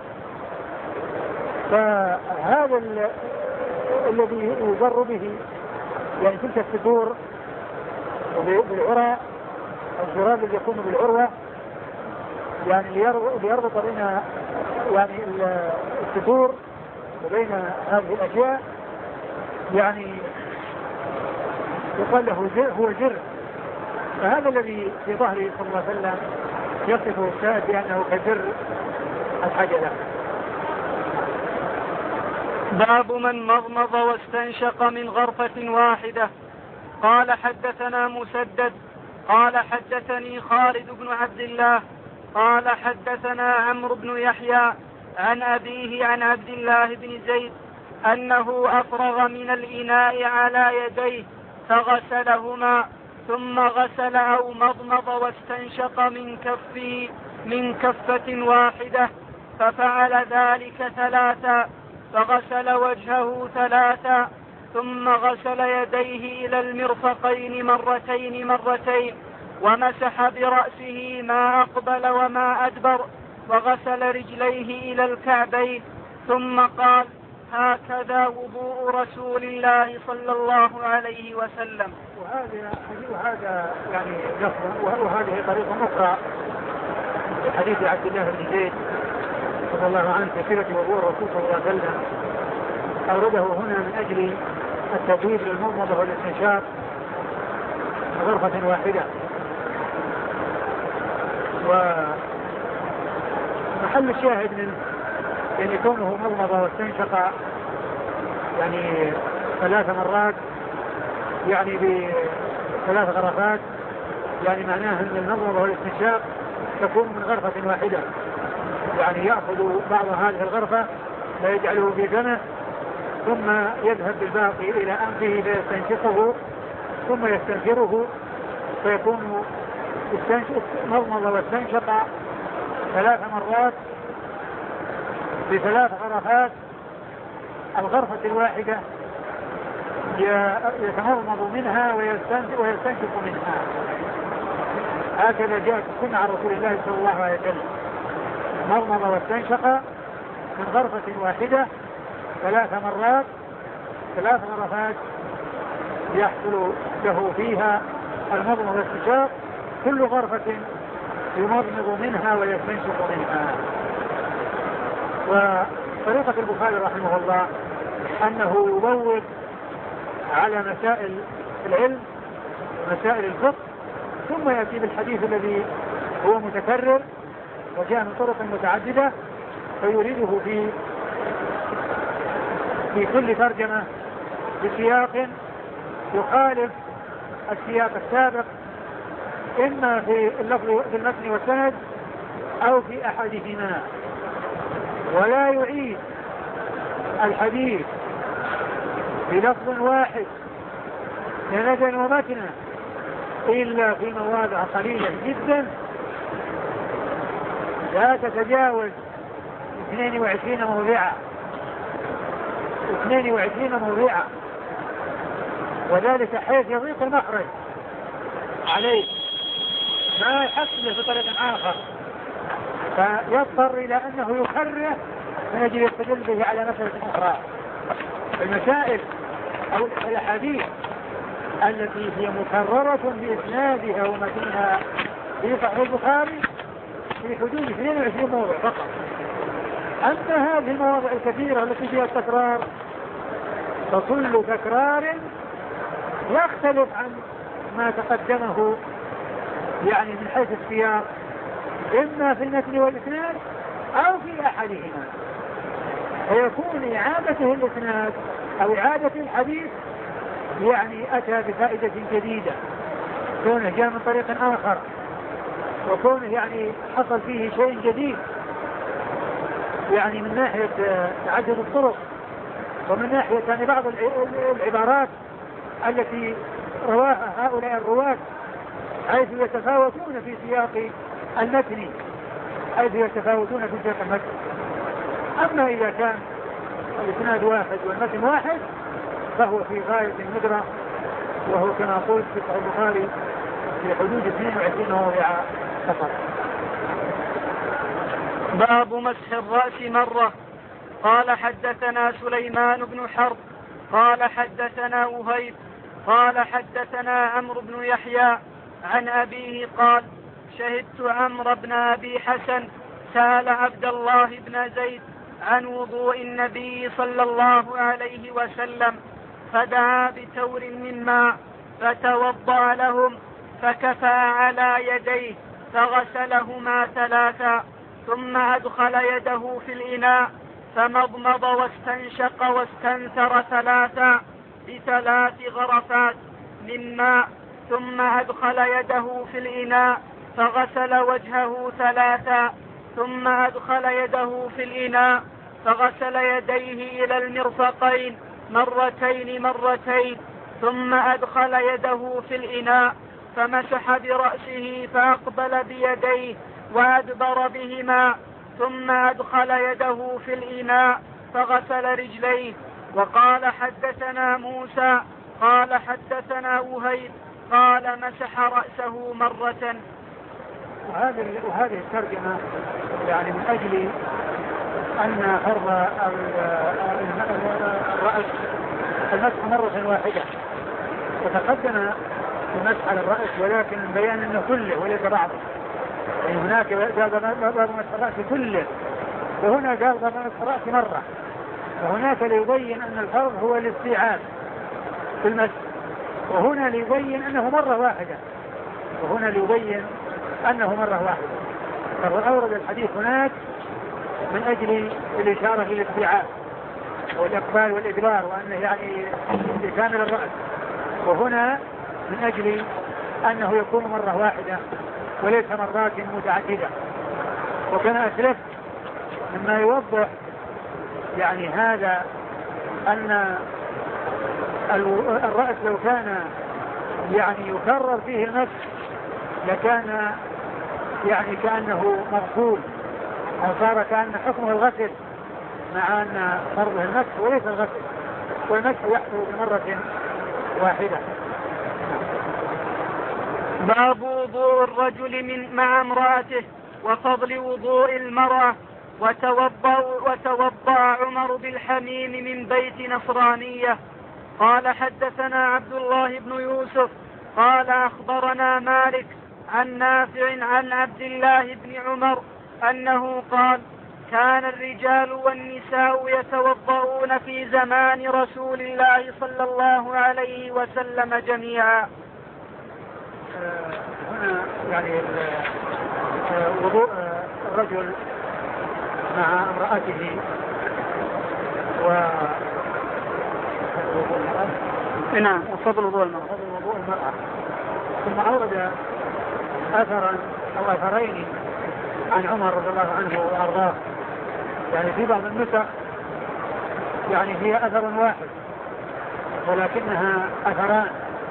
فهذا الذي يزر به يعني تلك الستور بالعرى، الزرار الذي يكون بالعروة يعني ليربط بين يعني الستور وبين هذه الأشياء يعني يقال له زر، هو زر. فهذا الذي في ظهره صلى الله عليه وسلم يصفه الشاهد بأنه كزر الحجلة. باب من مضمض واستنشق من غرفة واحدة. قال حدثنا مسدد قال حدثني خالد بن عبد الله قال حدثنا عمرو بن يحيى عن أبيه عن عبد الله بن زيد أنه أفرغ من الإناء على يديه فغسلهما ثم غسل أو مضمض واستنشق من كفه من كفة واحدة ففعل ذلك ثلاثا فغسل وجهه ثلاثا ثم غسل يديه إلى المرفقين مرتين مرتين ومسح برأسه ما أقبل وما أدبر وغسل رجليه إلى الكعبين ثم قال هكذا وضوء رسول الله صلى الله عليه وسلم. وهذا وهذا يعني وهذه طريقة أخرى حديث عبد الله بن زيد رضي الله عنه في صفة وضوء الرسول صلى الله عليه وسلم أورده هنا من أجل التبويب للمضمضة والاستنشاق غرفة واحدة. ومحل الشاهد من يعني كونه مضمض واستنشق يعني ثلاث مرات يعني بثلاث غرفات يعني معناه أن المضمضة والاستنشاق تكون من غرفة واحدة، يعني يأخذ بعض هذه الغرفة ويجعله في فمه ثم يذهب بالباقي إلى أنفه فيستنشقه ثم يستنشره فيكون مضمض واستنشق ثلاث مرات بثلاث غرفات. الغرفة الواحدة يتمضمض منها ويستنشق منها. هكذا جاءت السنة عن رسول الله صلى الله عليه وسلم، مضمض واستنشق من غرفة واحدة ثلاث مرات ثلاث غرفات يحصل له فيها المضمض والاستنشاق، كل غرفة يمضمض منها ويستنشق منها. وطريقة البخاري رحمه الله أنه يبوب على مسائل العلم مسائل الفقه ثم يأتي بالحديث الذي هو متكرر وجاء من طرق متعددة فيريده في في كل ترجمة بسياق يخالف السياق السابق إما في اللفظ في المتن والسند أو في أحدهما، ولا يعيد الحديث بلفظ واحد سندا ومتنا إلا في مواضع قليلة جدا لا تتجاوز اثنين وعشرين موضعا اثنين وعشرين موضعا، وذلك حيث يضيق المخرج عليه ما يحصل بطريق آخر فيضطر إلى أنه يكرره من أجل يستدل به على مسألة أخرى. المسائل أو الأحاديث التي هي مكررة بإسنادها ومتنها في صحيح البخاري في حدود اثنين وعشرين موضع فقط. أما هذه المواضع الكثيرة التي فيها التكرار فكل تكرار يختلف عن ما تقدمه يعني من حيث السياق إما في المتن والإسناد أو في أحدهما. فيكون إعادته الإسناد أو إعادة الحديث يعني أتى بفائدة جديدة، كونه جاء من طريق آخر، وكونه يعني حصل فيه شيء جديد يعني من ناحية تعدد الطرق، ومن ناحية يعني بعض العبارات التي رواها هؤلاء الرواة حيث يتفاوتون في سياق المتن حيث يتفاوتون في سياق المتن. أما إذا كان الإسناد واحد والمتن واحد فهو في غاية الندرة، وهو كما قلت في صحيح البخاري في حدود اثنين وعشرين موضع سفر. باب مسح الرأس مرة. قال حدثنا سليمان بن حرب قال حدثنا وهيب قال حدثنا عمرو بن يحيى عن أبيه قال شهدت عمرو بن أبي حسن سأل عبد الله بن زيد عن وضوء النبي صلى الله عليه وسلم فدعا بتور من ماء فتوضأ لهم فكفى على يديه فغسلهما ثلاثا ثم أدخل يده في الإناء فمضمض واستنشق واستنثر ثلاثا بثلاث غرفات من ماء ثم أدخل يده في الإناء فغسل وجهه ثلاثا ثم أدخل يده في الإناء فغسل يديه إلى المرفقين مرتين مرتين ثم أدخل يده في الإناء فمسح برأسه فأقبل بيديه وأدبر بهما ثم أدخل يده في الإناء فغسل رجليه. وقال حدثنا موسى قال حدثنا وهيب قال مسح رأسه مرة. وهذه الترجمة يعني من أجل أن فرض الرأس المسح مرة واحدة، وتقدم المسح على الرأس ولكن بيان أنه كله وليس بعضه، يعني هناك قال باب مسح الرأس كله وهنا قال باب مسح الرأس مرة، وهناك ليبين أن الفرض هو الاستيعاب في المسح، وهنا ليبين أنه مرة واحدة وهنا ليبين أنه مرة واحدة. فأورد الحديث هناك من أجل الإشارة إلى الاستيعاب والإقبال والإدبار وأنه يعني كامل الرأس، وهنا من أجل أنه يكون مرة واحدة وليس مرات متعددة. وكما أسلفت مما يوضح يعني هذا أن الرأس لو كان يعني يكرر فيه المسح لكان يعني كأنه مغسول أو صار كأن حكمه الغسل، مع أن فرضه المسح وليس الغسل، والمسح يحصل بمرة واحدة. باب وضوء الرجل من مع امرأته وفضل وضوء المرأة. وتوضأ, وتوضأ عمر بالحميم من بيت نصرانية. قال حدثنا عبد الله بن يوسف قال أخبرنا مالك عن نافع عن عبد الله بن عمر أنه قال كان الرجال والنساء يتوضؤون في زمان رسول الله صلى الله عليه وسلم جميعا. هنا يعني وضوء الرجل مع امرأته و نعم وفضل وضوء المرأة. ثم أورد أثرا أو أثرين عن عمر رضي الله عنه وأرضاه، يعني في بعض النسخ يعني هي أثر واحد ولكنها أثران،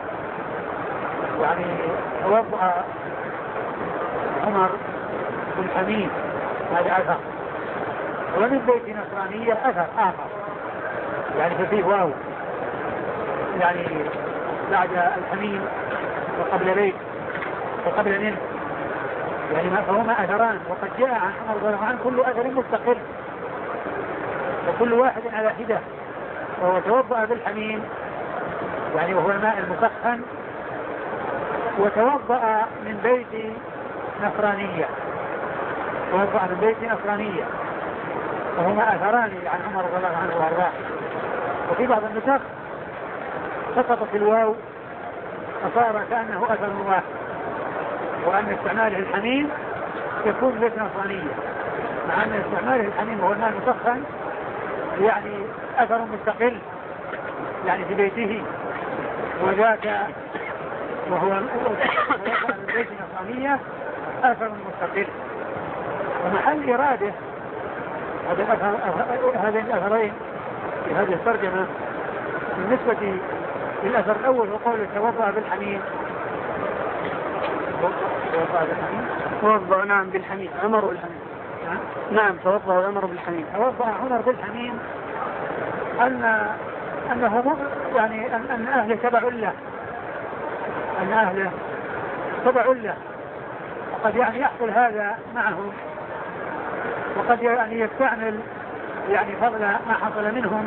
يعني توضأ عمر بالحميم هذا أثر، ومن بيت نصرانية أثر آخر يعني فيه واو يعني بعد الحميم وقبل بيت وقبل نم، يعني فهما أثران. وقد جاء عن عمر رضي الله عنه كل أثر مستقل وكل واحد على حدة. وهو توضأ بالحميم يعني وهو الماء المسخن، وتوضأ من بيت نصرانية توضأ من بيت نصرانية وهما أثران عن عمر رضي الله عنه وارضاه. وفي بعض النسخ سقطت الواو فصار كأنه أثر واحد، وأن استعماله الحميم يكون بيت نصرانية، مع أن استعماله الحميم هو الماء المسخن يعني أثر مستقل يعني في بيته، وذاك وهو البيت النصرانية أثر مستقل. ومحل إرادة هذين الأثرين في هذه الترجمة بالنسبة للأثر الأول وقول توضأ بالحميم، توضأ بالحميم توضأ نعم بالحميم عمر بالحميم نعم توضأ عمر بالحميم توضأ عمر بالحميم أن أنه يعني أن, أن أهله تبع له أن أهله تبع له وقد يعني يحصل هذا معهم، وقد يعني يستعمل يعني فضل ما حصل منهم،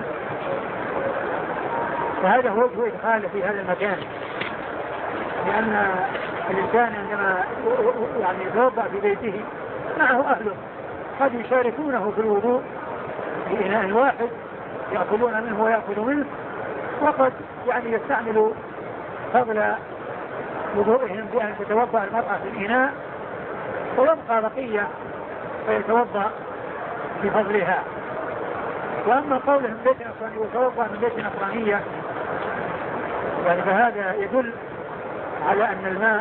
فهذا هو وجه إدخاله في هذا المكان. لأن الإنسان عندما يعني يتوضأ في بيته معه أهله قد يشاركونه في الوضوء في إناء واحد يأكلون منه ويأكل منه، وقد يعني يستعمل فضل وضوئهم بأن تتوضأ المرأة في الإناء ويبقى بقية فيتوضأ بفضلها. وأما قولهم بيت نصراني وتوضأ من بيت نصرانية يعني فهذا يدل على أن الماء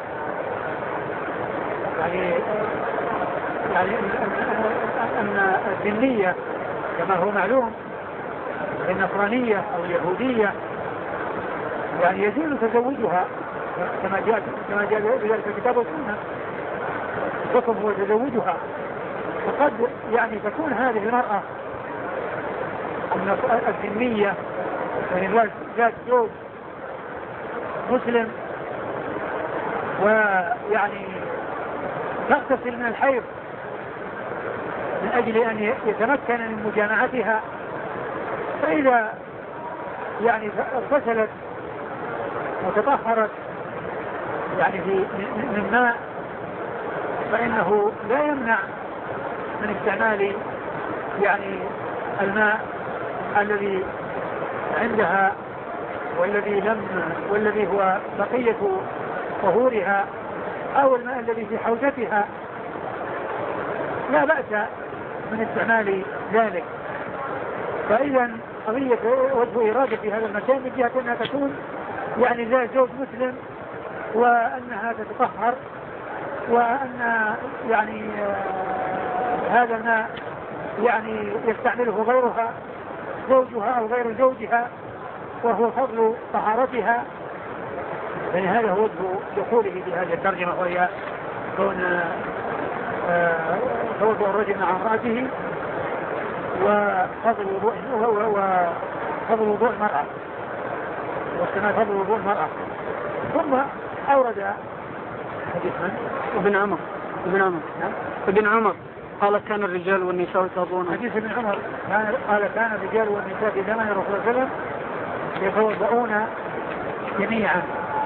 يعني يعني أن الذمية كما هو معلوم النصرانية أو اليهودية يعني يجوز تزوجها كما جاء كما جاء بذلك الكتاب والسنة، الحكم هو تزوجها. وقد يعني تكون هذه المرأة الذمية يعني ذات زوج مسلم ويعني تغتسل من الحيض من أجل أن يتمكن من مجامعتها، فإذا يعني اغتسلت وتطهرت يعني في من ماء فإنه لا يمنع من استعمال يعني الماء الذي عندها والذي لم والذي هو بقية طهورها أو الماء الذي في حوزتها، لا بأس من استعمال ذلك. فإذا قضية وجه إرادة في هذا المكان من جهة أنها تكون يعني ذات زوج مسلم وأنها تتطهر وأن يعني آه هذا الماء يعني يستعمله غيرها زوجها أو غير زوجها وهو فضل طهارتها. يعني هذا هو وجه دخوله في هذه الترجمة، وهي كون توضؤ الرجل مع امرأته وفضل وضوء وفضل وضوء المرأة واستماع فضل وضوء المرأة. ثم أورد حديث من؟ ابن عمر ابن عمر ابن عمر قال كان الرجال والنساء يتوضؤون. حديث ابن عمر قال كان الرجال والنساء في زمن الرسول صلى الله عليه وسلم يتوضؤون جميعا.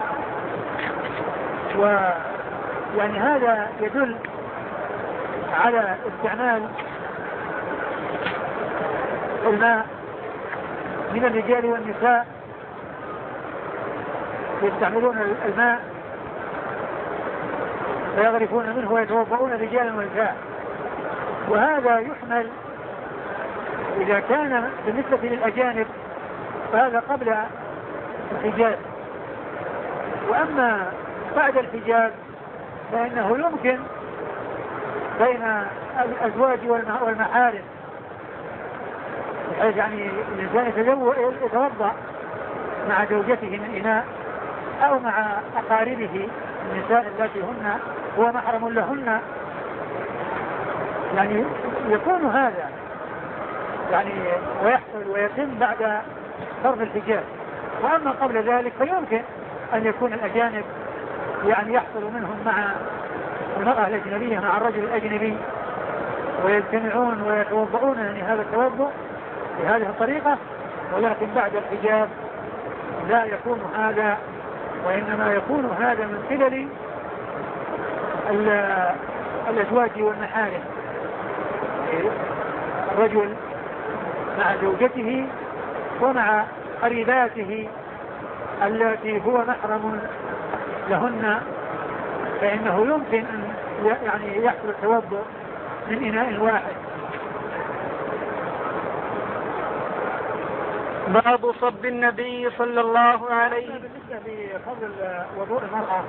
ويعني هذا يدل على استعمال الماء من الرجال والنساء، يستعملون الماء فيغرفون منه ويتوضؤون رجالا ونساء. وهذا يحمل إذا كان بالنسبة للأجانب فهذا قبل الحجاب، وأما بعد الحجاب فإنه يمكن بين الأزواج والمحارم، بحيث يعني الإنسان يتوضأ مع زوجته من إناء أو مع أقاربه النساء التي هن هو محرم لهن، يعني يكون هذا يعني ويحصل ويتم بعد فرض الحجاب. وأما قبل ذلك فيمكن أن يكون الأجانب يعني يحصل منهم مع المرأة الأجنبية مع الرجل الأجنبي ويجتمعون ويتوضؤون يعني هذا التوضؤ بهذه الطريقة، ولكن بعد الحجاب لا يكون هذا، وإنما يكون هذا من قبل الأزواج والمحارم، الرجل مع زوجته ومع قريباته التي هو محرم لهن، فإنه يمكن أن يعني يحصل التوضؤ من إناء واحد. باب صب النبي صلى الله عليه. بالنسبة لفضل وضوء المرأة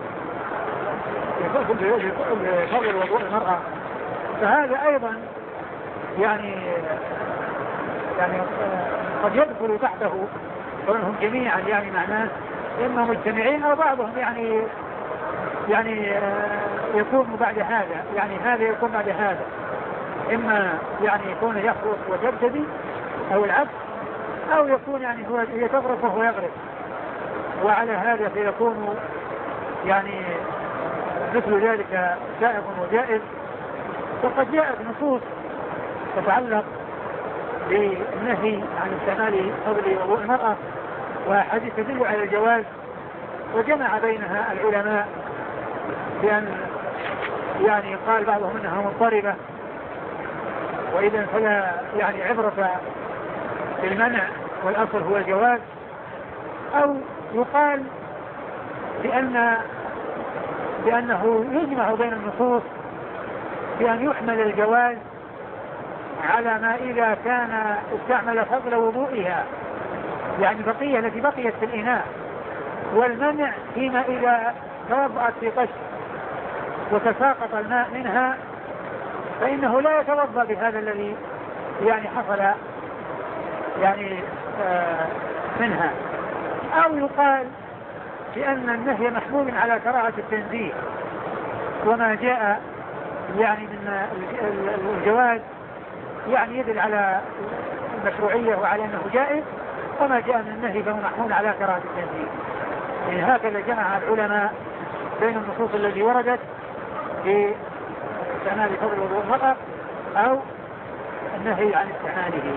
فضل وضوء المرأة فهذا أيضا يعني يعني قد يدخل تحته كونهم جميعا، يعني معناه إما مجتمعين أو بعضهم يعني يعني يكون بعد هذا، يعني هذا يكون بعد هذا، إما يعني يكون يخرج ويبتدي أو العكس، أو يكون يعني هو يتغرف وهو يغرف، وعلى هذا فيكون يعني مثل ذلك سائغ وجائز. وقد جاءت نصوص تتعلق بالنهي عن استعمال فضل وضوء المرأة وحديث تدل على الجواز، وجمع بينها العلماء بأن يعني قال بعضهم انها مضطربة، وإذا فلا يعني عبرة بالمنع والأصل هو الجواز، أو يقال بأن بأنه يجمع بين النصوص بأن يحمل الجواز على ما إذا كان استعمل فضل وضوئها، يعني بقية التي بقيت في الإناء، والمنع فيما إذا توضأت في قش وتساقط الماء منها فإنه لا يتوضأ بهذا الذي يعني حصل يعني آه منها. أو يقال بأن النهي محمول على كراهة التنزيه، وما جاء يعني من الجواز يعني يدل على المشروعية وعلى أنه جائز، وما جاء من النهي فهو محمول على كراهة التنزيه. يعني هكذا جمع العلماء بين النصوص التي وردت في استعمال فضل وضوء المرأة أو النهي عن استعماله.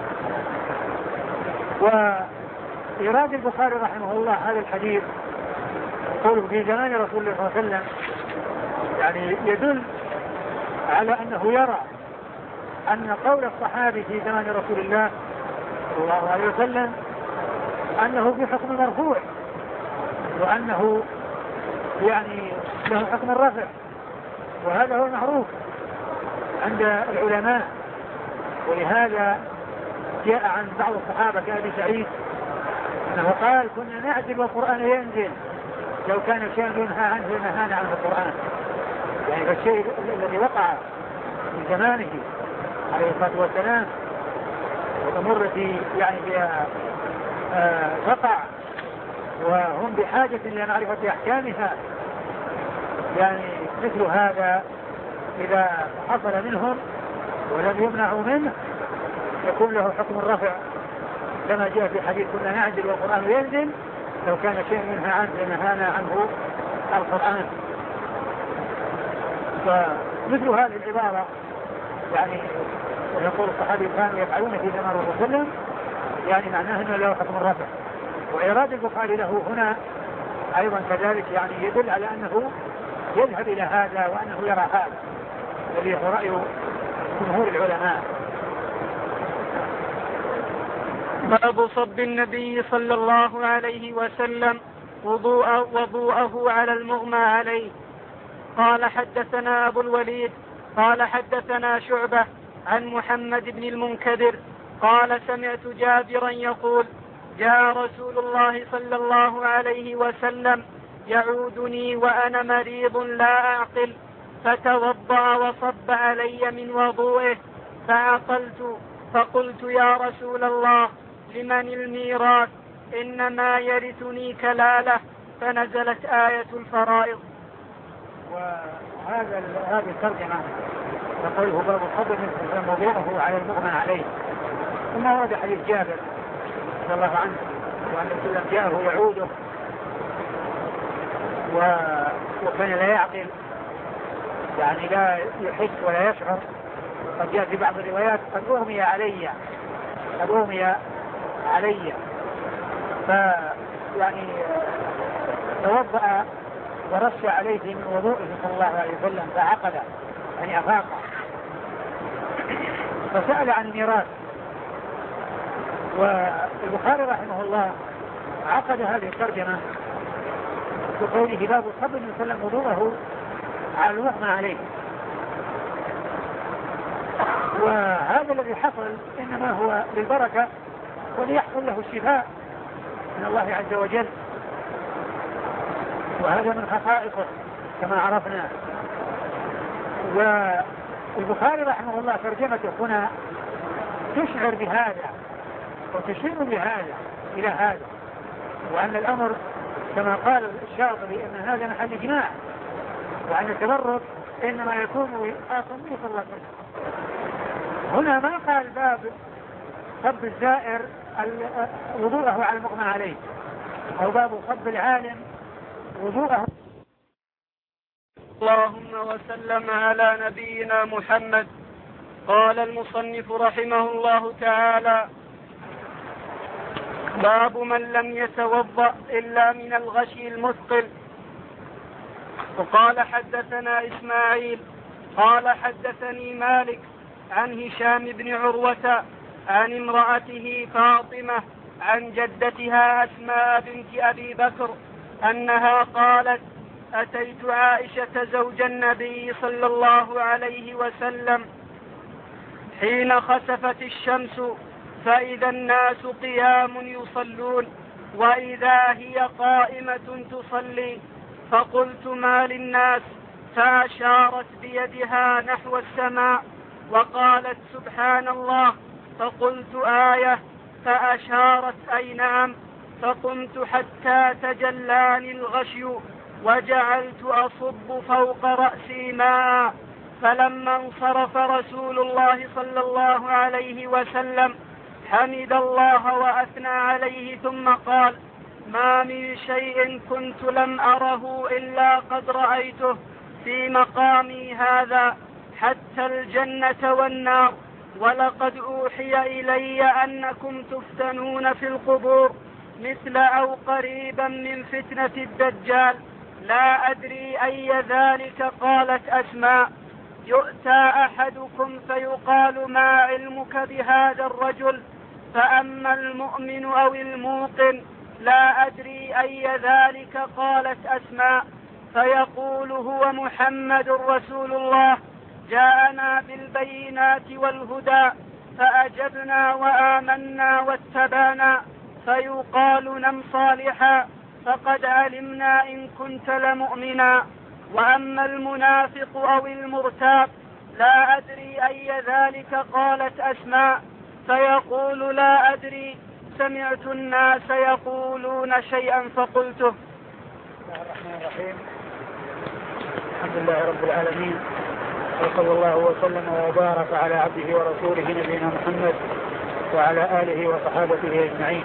وإيراد البخاري رحمه الله هذا الحديث قوله في زمان رسول الله صلى الله عليه وسلم يعني يدل على أنه يرى أن قول الصحابي في زمان رسول الله صلى الله عليه وسلم أنه في حكم مرفوع، وأنه يعني له حكم الرفع، وهذا هو المعروف عند العلماء. ولهذا جاء عن بعض الصحابة كأبي سعيد أنه قال كنا نعجل والقرآن ينزل، لو كان شيء ينهى عنه لنهانا عنه القرآن. يعني فالشيء الذي وقع في زمانه عليه الصلاة والسلام وتمر في يعني فيها آه وقع وهم بحاجة إلى معرفة أحكامها، يعني مثل هذا إذا حصل منهم ولم يمنعوا منه يكون له حكم الرفع، كما جاء في حديث كنا نعجل والقرآن ينزل، لو كان شيء ينهى عنه لنهانا عنه القرآن. فمثل هذه العبارة يعني يقول الصحابي كانوا يفعلون في زمان الرسول صلى الله عليه وسلم، يعني معناه انه له حكم الرفع. وإيراد البخاري له هنا أيضا كذلك يعني يدل على أنه يذهب إلى هذا وأنه يرى هذا الذي هو رأي جمهور العلماء. باب صب النبي صلى الله عليه وسلم وضوءه, وضوءه على المغمى عليه. قال حدثنا أبو الوليد قال حدثنا شعبة عن محمد بن المنكدر قال سمعت جابرا يقول جاء رسول الله صلى الله عليه وسلم يعودني وأنا مريض لا أعقل، فتوضأ وصب علي من وضوئه فعقلت، فقلت يا رسول الله لمن الميراث؟ إنما يرثني كلالة، فنزلت آية الفرائض. وهذا هذه الترجمة يقوله باب الصبر من وضوءه على المغمى عليه، ثم ورد حديث جابر رضي الله عنه وأن الرسول جاءه يعوده و... وكان لا يعقل، يعني لا يحس ولا يشعر. قد جاء في بعض الروايات قد أغمي علي قد أغمي علي فيعني توضأ ورش عليه من وضوءه صلى الله عليه وسلم فعقل يعني أفاق، فسأل عن الميراث. والبخاري رحمه الله عقد هذه الترجمة بقوله باب الصبر من سلم وضوءه على المغمى عليه. وهذا الذي حصل إنما هو بالبركة وليحصل له الشفاء من الله عز وجل، وهذا من خصائصه كما عرفنا. والبخاري رحمه الله ترجمته هنا تشعر بهذا وتشير بهذا إلى هذا، وأن الأمر كما قال الشاطبي أن هذا محل إجماع، وأن التبرك إنما يكون آخر صلى الله عليه وسلم. هنا ما قال باب صب الزائر وضوءه على المغمى عليه، أو باب صب العالم وضوءه. اللهم وسلم على نبينا محمد. قال المصنف رحمه الله تعالى: باب من لم يتوضأ إلا من الغشي المثقل. وقال حدثنا إسماعيل قال حدثني مالك عن هشام بن عروة عن امرأته فاطمة عن جدتها أسماء بنت أبي بكر أنها قالت: أتيت عائشة زوج النبي صلى الله عليه وسلم حين خسفت الشمس فإذا الناس قيام يصلون وإذا هي قائمة تصلي، فقلت: ما للناس؟ فأشارت بيدها نحو السماء وقالت: سبحان الله. فقلت: آية؟ فأشارت: أي نعم. فقمت حتى تجلاني الغشي وجعلت أصب فوق رأسي ماء. فلما انصرف رسول الله صلى الله عليه وسلم حمد الله وأثنى عليه ثم قال: ما من شيء كنت لم أره إلا قد رأيته في مقامي هذا حتى الجنة والنار، ولقد أوحي إلي أنكم تفتنون في القبور مثل أو قريبا من فتنة الدجال، لا أدري أي ذلك. قالت أسماء: يؤتى أحدكم فيقال: ما علمك بهذا الرجل؟ فأما المؤمن أو الموقن لا أدري أي ذلك. قالت أسماء: فيقول: هو محمد رسول الله جاءنا بالبينات والهدى فأجبنا وآمنا واتبعنا. فيقال: نم صالحا فقد علمنا إن كنت لمؤمنا. وأما المنافق أو المرتاب لا أدري أي ذلك. قالت أسماء: فيقول: لا أدري، سمعت الناس يقولون شيئا فقلته. بسم الله الرحمن الرحيم. الحمد لله رب العالمين، وصلى الله وسلم وبارك على عبده ورسوله نبينا محمد وعلى آله وصحابته أجمعين.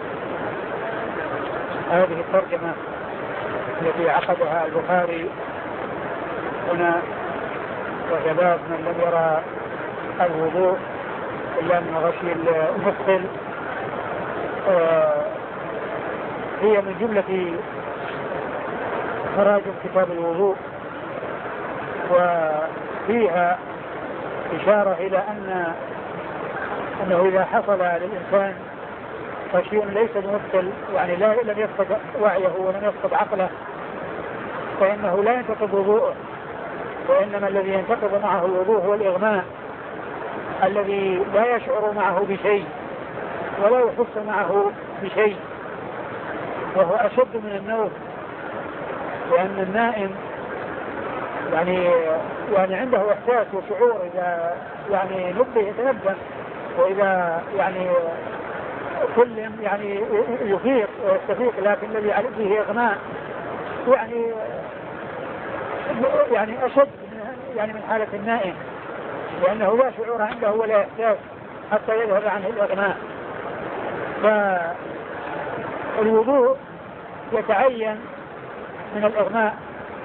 هذه الترجمة التي عقدها البخاري هنا وهي باب من لم يرى الوضوء إلا من غشي المثقل، هي من جملة تراجم كتاب الوضوء، وفيها إشارة إلى أن أنه إذا حصل للإنسان فشيء ليس بمثقل، يعني لا لم يفقد وعيه ولم يفقد عقله، فإنه لا ينتقض وضوءه، وإنما الذي ينتقض معه الوضوء هو الإغماء الذي لا يشعر معه بشيء ولا يحس معه بشيء، وهو أشد من النوم، لأن النائم يعني يعني عنده إحساس وشعور إذا يعني نبه يتنبه، وإذا يعني كل يعني يفيق ويستفيق، لكن الذي عليه فيه إغماء يعني يعني أشد يعني من حالة النائم، لأنه لا شعور عنده ولا إحساس حتى يذهب عنه الإغماء. فالوضوء يتعين من الإغماء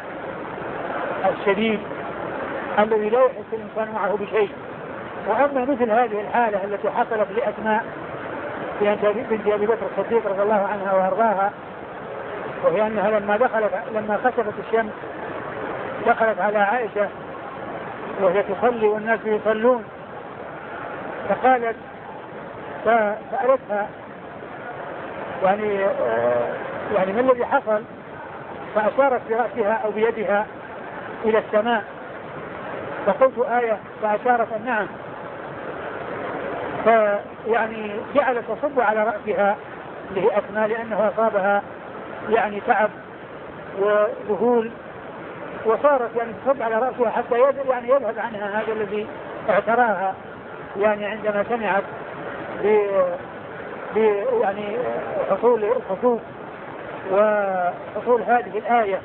الشديد الذي لا يحس الإنسان معه بشيء. وأما مثل هذه الحالة التي حصلت لأسماء بنت أبي بكر الصديق رضي الله عنها وأرضاها، وهي أنها لما دخلت لما خسفت الشمس دخلت على عائشة وهي تصلي والناس يصلون، فقالت فسألتها يعني يعني ما الذي حصل؟ فأشارت برأسها أو بيدها إلى السماء، فقلت آية، فأشارت النعم. فيعني جعلت تصب على رأسها اللي هي أسماء لأنه أصابها يعني تعب وذهول، وصارت يعني تصب على رأسها حتى يعني يذهب عنها هذا الذي اعتراها يعني عندما سمعت ب يعني حصول الخسوف وحصول هذه الآية.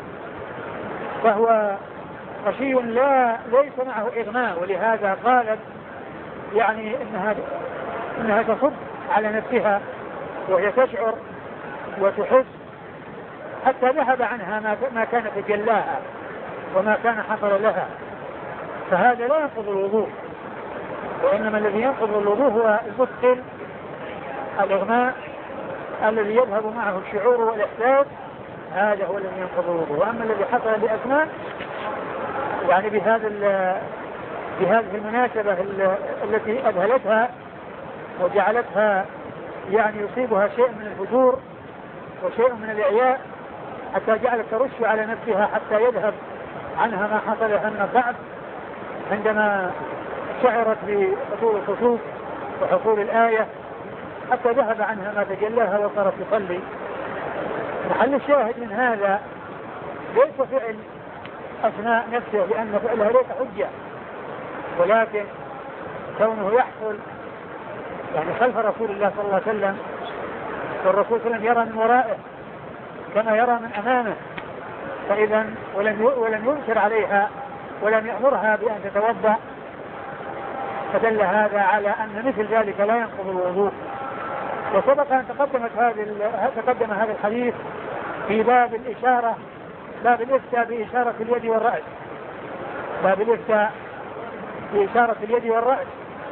فهو غشي لا ليس معه إغماء، ولهذا قالت يعني إنها إنها تصب على نفسها وهي تشعر وتحس حتى ذهب عنها ما كان تجلاها وما كان حصل لها. فهذا لا ينقض الوضوء، وإنما الذي ينقض الوضوء هو المثقل الإغماء الذي يذهب معه الشعور والإحساس، هذا هو الذي ينقض الوضوء. وأما الذي حصل بأسماء يعني بهذا بهذه المناسبة التي أذهلتها وجعلتها يعني يصيبها شيء من الفجور وشيء من الإعياء حتى جعلت ترش على نفسها حتى يذهب عنها ما حصل لها من الضعف عندما شعرت بحصول الخسوف وحصول الآية، حتى ذهب عنها ما تجلاها وصارت تصلي. محل الشاهد من هذا ليس فعل أثناء نفسه لأن فعلها ليس حجة، ولكن كونه يحصل يعني خلف رسول الله صلى الله عليه وسلم، والرسول صلى الله عليه وسلم يرى من ورائه كما يرى من أمامه، فإذا ولم ولم ينكر عليها ولم يأمرها بأن تتوضأ، فدل هذا على أن مثل ذلك لا ينقض الوضوء. وسبق أن تقدمت هذه تقدم هذا الحديث في باب الإشارة، باب الإفتاء بإشارة اليد والرأس، باب الإفتاء بإشارة اليد والرأس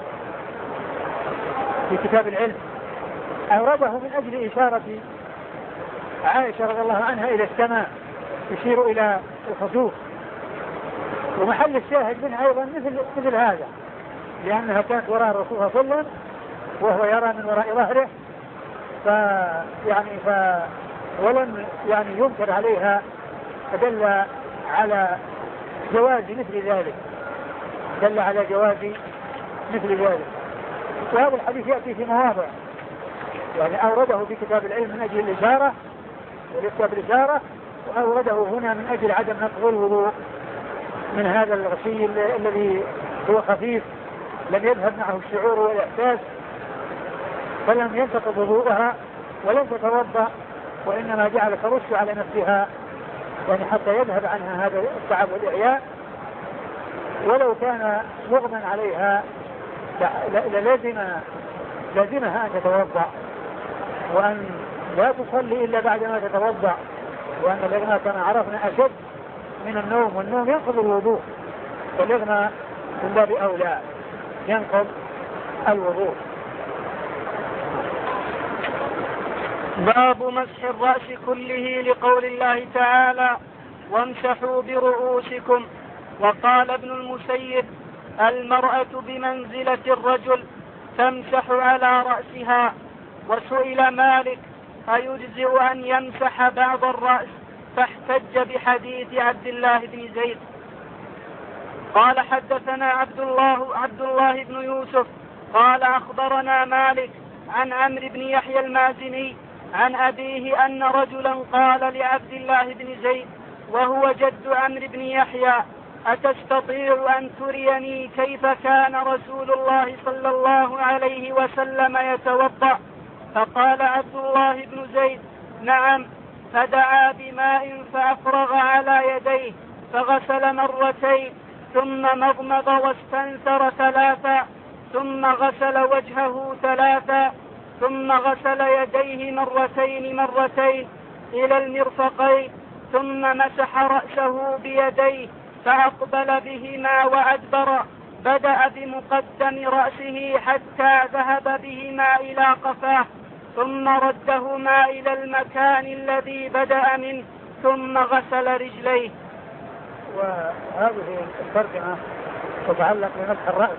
في كتاب العلم، أورده من أجل إشارة عائشة رضي الله عنها إلى السماء يشير إلى الخسوف. ومحل الشاهد منها أيضا مثل مثل هذا، لأنها كانت وراء الرسول صلى الله عليه وسلم وهو يرى من وراء ظهره، فيعني ف ولم يعني ينكر عليها، فدل على جواز مثل ذلك، دل على جواز مثل ذلك. وهذا الحديث يأتي في مواضع يعني أورده في كتاب العلم من أجل الإشارة والإفتاء بالإشارة، وأورده هنا من أجل عدم نقض الوضوء من هذا الغشي الذي هو خفيف لم يذهب معه الشعور والإحساس، فلم ينتقض وضوءها ولم تتوضأ، وإنما جعل ترش على نفسها يعني حتى يذهب عنها هذا التعب والإعياء. ولو كان مغمى عليها للازم لازمها أن تتوضأ وأن لا تصلي إلا بعدما تتوضأ، وأن الإغماء كما عرفنا أشد من النوم، والنوم ينقض الوضوء، والإغماء من باب أولى ينقض الوضوء. باب مسح الرأس كله لقول الله تعالى وامسحوا برؤوسكم. وقال ابن المسيب المرأة بمنزلة الرجل تمسح على رأسها. وسئل مالك أيجزئ أن يمسح بعض الرأس، فاحتج بحديث عبد الله بن زيد. قال حدثنا عبد الله عبد الله بن يوسف قال أخبرنا مالك عن عمرو بن يحيى المازني عن أبيه أن رجلا قال لعبد الله بن زيد وهو جد عمرو بن يحيى أتستطيع أن تريني كيف كان رسول الله صلى الله عليه وسلم يتوضأ؟ فقال عبد الله بن زيد نعم، فدعا بماء فأفرغ على يديه فغسل مرتين ثم مضمض واستنثر ثلاثا ثم غسل وجهه ثلاثا ثم غسل يديه مرتين مرتين إلى المرفقين ثم مسح رأسه بيديه فأقبل بهما وأدبر، بدأ بمقدم رأسه حتى ذهب بهما إلى قفاه ثم ردهما إلى المكان الذي بدأ منه ثم غسل رجليه. وهذه الترجمة تتعلق بمسح الرأس،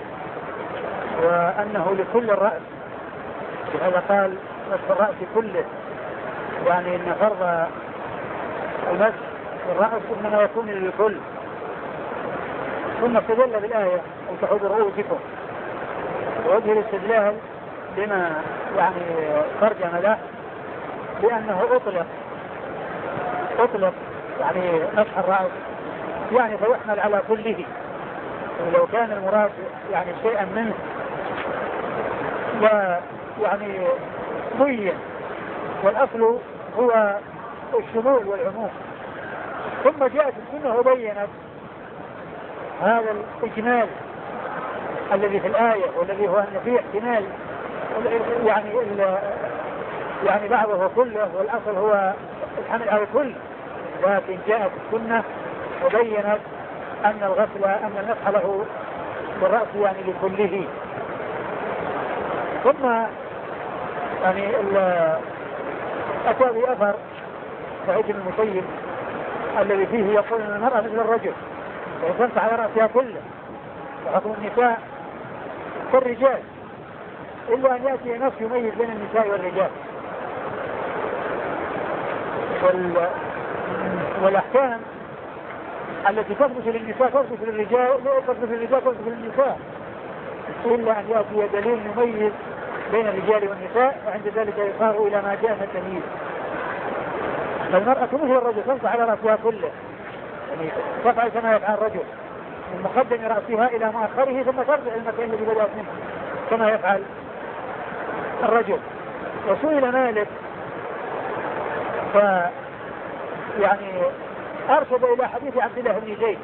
وأنه لكل الرأس، وهذا قال مسح الرأس كله، يعني أن فرض المسح الرأس إنما يكون للكل. ثم استدل بالآية امسحوا برؤوسكم، وجه الاستدلال بما يعني ترجم له لأنه أطلق أطلق يعني مسح الرأس يعني فيحمل على كله، ولو كان المراد يعني شيئا منه ويعني بين، والأصل هو الشمول والعموم. ثم جاءت السنة وبينت هذا الإجمال الذي في الآية والذي هو أن فيه احتمال يعني يعني بعضه كله، والأصل هو الحمل على الكل، لكن جاءت السنة وبينت أن الغسل أن المسح له بالرأس يعني لكله. ثم يعني أتى بأثر سعيد بن المسيب الذي فيه يقول أن المرأة مثل الرجل وتمسح على رأسها كله، وحكم النساء كالرجال، إلا أن يأتي نص يميز بين النساء والرجال. وال... والأحكام التي تثبت للنساء تثبت للرجال، لا تثبت للرجال تثبت للنساء، إلا أن يأتي دليل يميز بين الرجال والنساء، وعند ذلك يصار إلى ما جاء من التمييز. فالمرأة مثل الرجل تمسح على رأسها كله، يعني تفعل كما يفعل الرجل من مقدم رأسها إلى مؤخره ثم ترجع المكان الذي بدأت منه كما يفعل الرجل. وسئل مالك ف يعني أرشد إلى حديث عبد الله بن زيد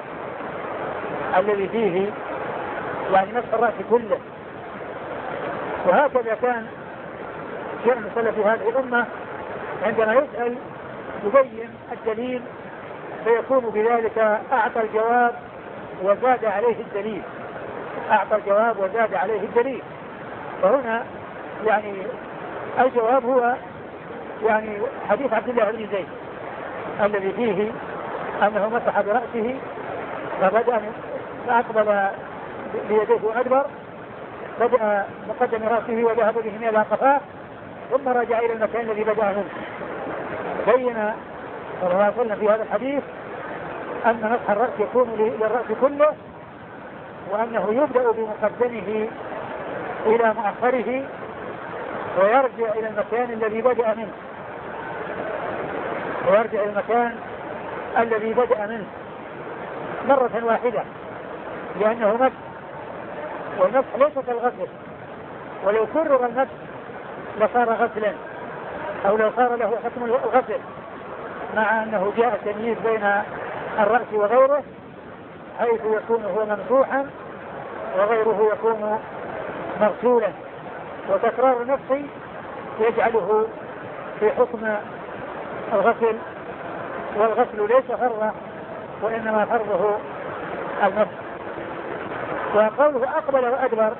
الذي فيه يعني مسح الرأس كله. وهكذا كان شأن سلف هذه الأمة عندما يسأل يبين الدليل فيكون بذلك أعطى الجواب وزاد عليه الدليل، أعطى الجواب وزاد عليه الدليل. فهنا يعني الجواب هو يعني حديث عبد الله بن زيد الذي فيه أنه مسح برأسه فبدأ فأقبل بيديه وأدبر، بدأ مقدم رأسه وذهب به إلى قفاه ثم رجع إلى المكان الذي بدأ منه. بين صلى الله عليه وسلم في هذا الحديث أن مسح الرأس يكون للرأس كله، وأنه يبدأ بمقدمه إلى مؤخره ويرجع إلى المكان الذي بدأ منه ويرجع إلى المكان الذي بدأ منه مرة واحدة، لأنه مسح، والمسح ليس كالغسل، ولو كرر المسح لصار غسلا أو لو صار له حكم الغسل، مع أنه جاء التمييز بين الرأس وغيره حيث يكون هو ممسوحا وغيره يكون مغسولا. وتكرار نفسه يجعله في حكم الغسل، والغسل ليس فرضه وإنما فرضه المسح. وقوله أقبل وأدبر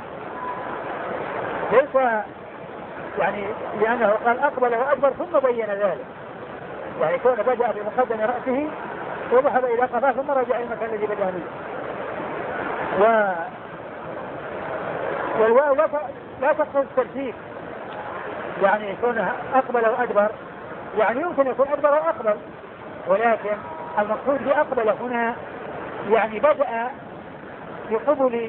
ليس يعني لأنه قال أقبل وأدبر ثم بين ذلك، يعني كون بدأ بمقدم رأسه وذهب إلى قفاه ثم رجع إلى المكان الذي بدأ منه. و... والواو لا تقصد الترتيب، يعني كونه أقبل وأدبر يعني يمكن يكون أدبر وأقبل، ولكن المقصود بأقبل هنا يعني بدأ بقبل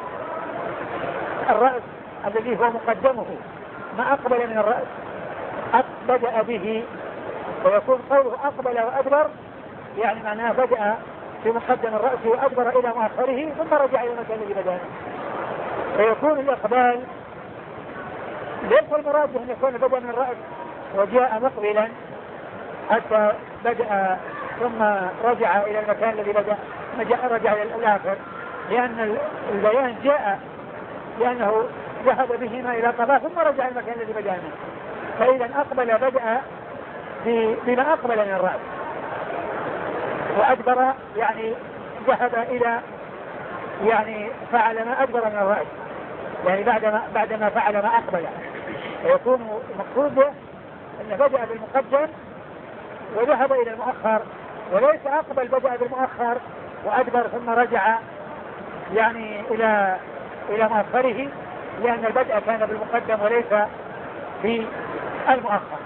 الرأس الذي هو مقدمه ما أقبل من الرأس بدأ به، ويكون قوله أقبل وأدبر يعني معناه بدأ في مقدم الرأس وأدبر إلى مؤخره ثم رجع إلى المكان الذي بدأ، فيكون الإقبال ليس المراد أن يكون بدأ من الرأس وجاء مقبلا حتى بدأ ثم رجع إلى المكان الذي بدأ رجع إلى الآخر، لأن البيان جاء لأنه ذهب بهما إلى قفاه ثم رجع إلى المكان الذي بدأ منه. فإذا أقبل بدأ بما أقبل من الرأس، وأدبر يعني ذهب إلى يعني فعل ما أدبر من الرأس، يعني بعدما بعدما فعل ما أقبل، ويكون المقصود أنه بدأ بالمقدم وذهب إلى المؤخر، وليس أقبل بدأ بالمؤخر وأدبر ثم رجع يعني إلى إلى مؤخره، لأن البدء كان بالمقدم وليس في المؤخر.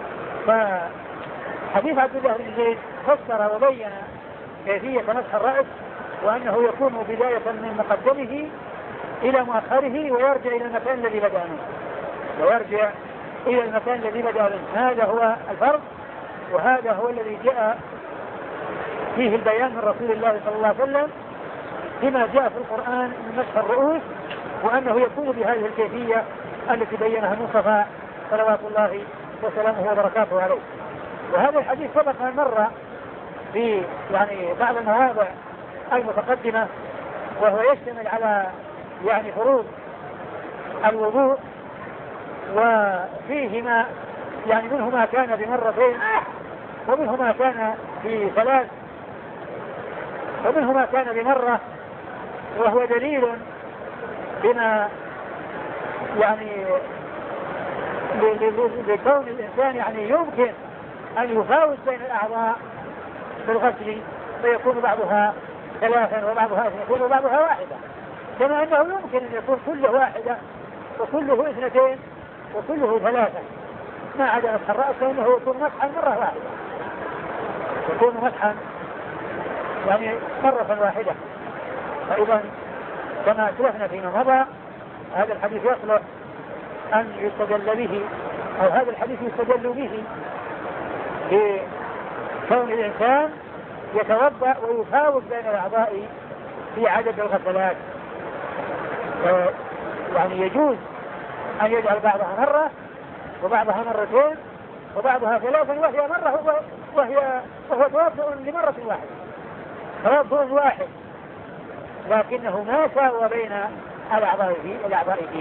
فحديث عبد الله بن زيد فسر وبين كيفية مسح الرأس، وأنه يكون بداية من مقدمه إلى مؤخره ويرجع إلى المكان الذي بدأ منه ويرجع إلى المكان الذي بدأ منه. هذا هو الفرق، وهذا هو الذي جاء فيه البيان من رسول الله صلى الله عليه وسلم بما جاء في القرآن من مسح الرؤوس، وأنه يكون بهذه الكيفية التي بينها المصطفى صلوات الله وسلامه وبركاته عليه. وهذا الحديث سبق أن مر في يعني بعض المواضع المتقدمة، وهو يشتمل على يعني فروض الوضوء، وفيه ما يعني منه ما كان بمرتين ومنه ما كان في ثلاث ومنه ما كان بمرة، وهو دليل بما يعني لكون الإنسان يعني يمكن أن يفاوز بين الأعضاء بالغسل، فيكون بعضها ثلاثا وبعضها اثنتين وبعضها واحدة، كما أنه يمكن أن يكون كله واحدة وكله اثنتين وكله ثلاثة، ما عدا مسح الرأس فإنه يكون مسحا مرة واحدة، يكون مسحا يعني مرة واحدة. فإذا كما أسلفنا فيما مضى هذا الحديث يصلح أن يستدل به، أو هذا الحديث يستدل به بكون الإنسان يتوضأ ويفاوز بين الأعضاء في عدد الغسلات، يعني يجوز أن يجعل بعضها مرة وبعضها مرتين وبعضها ثلاثا، وهي مرة وهي وهو توضؤ لمرة واحدة، توضؤ واحد، لكنه ما ساوى بين الأعضاء فيه الأعضاء فيه.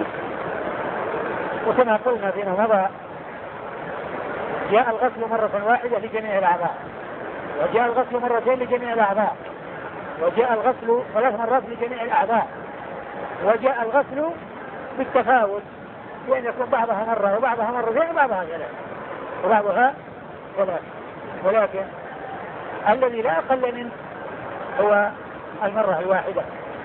وكما قلنا فيما مضى جاء الغسل مرة واحدة لجميع الأعضاء، وجاء الغسل مرتين لجميع الأعضاء، وجاء الغسل ثلاث مرات لجميع الأعضاء، وجاء الغسل بالتفاوت، بأن يكون بعضها مرة وبعضها مرتين وبعضها ثلاث وبعضها ثلاث، ولكن الذي لا أقل منه هو المرة الواحدة.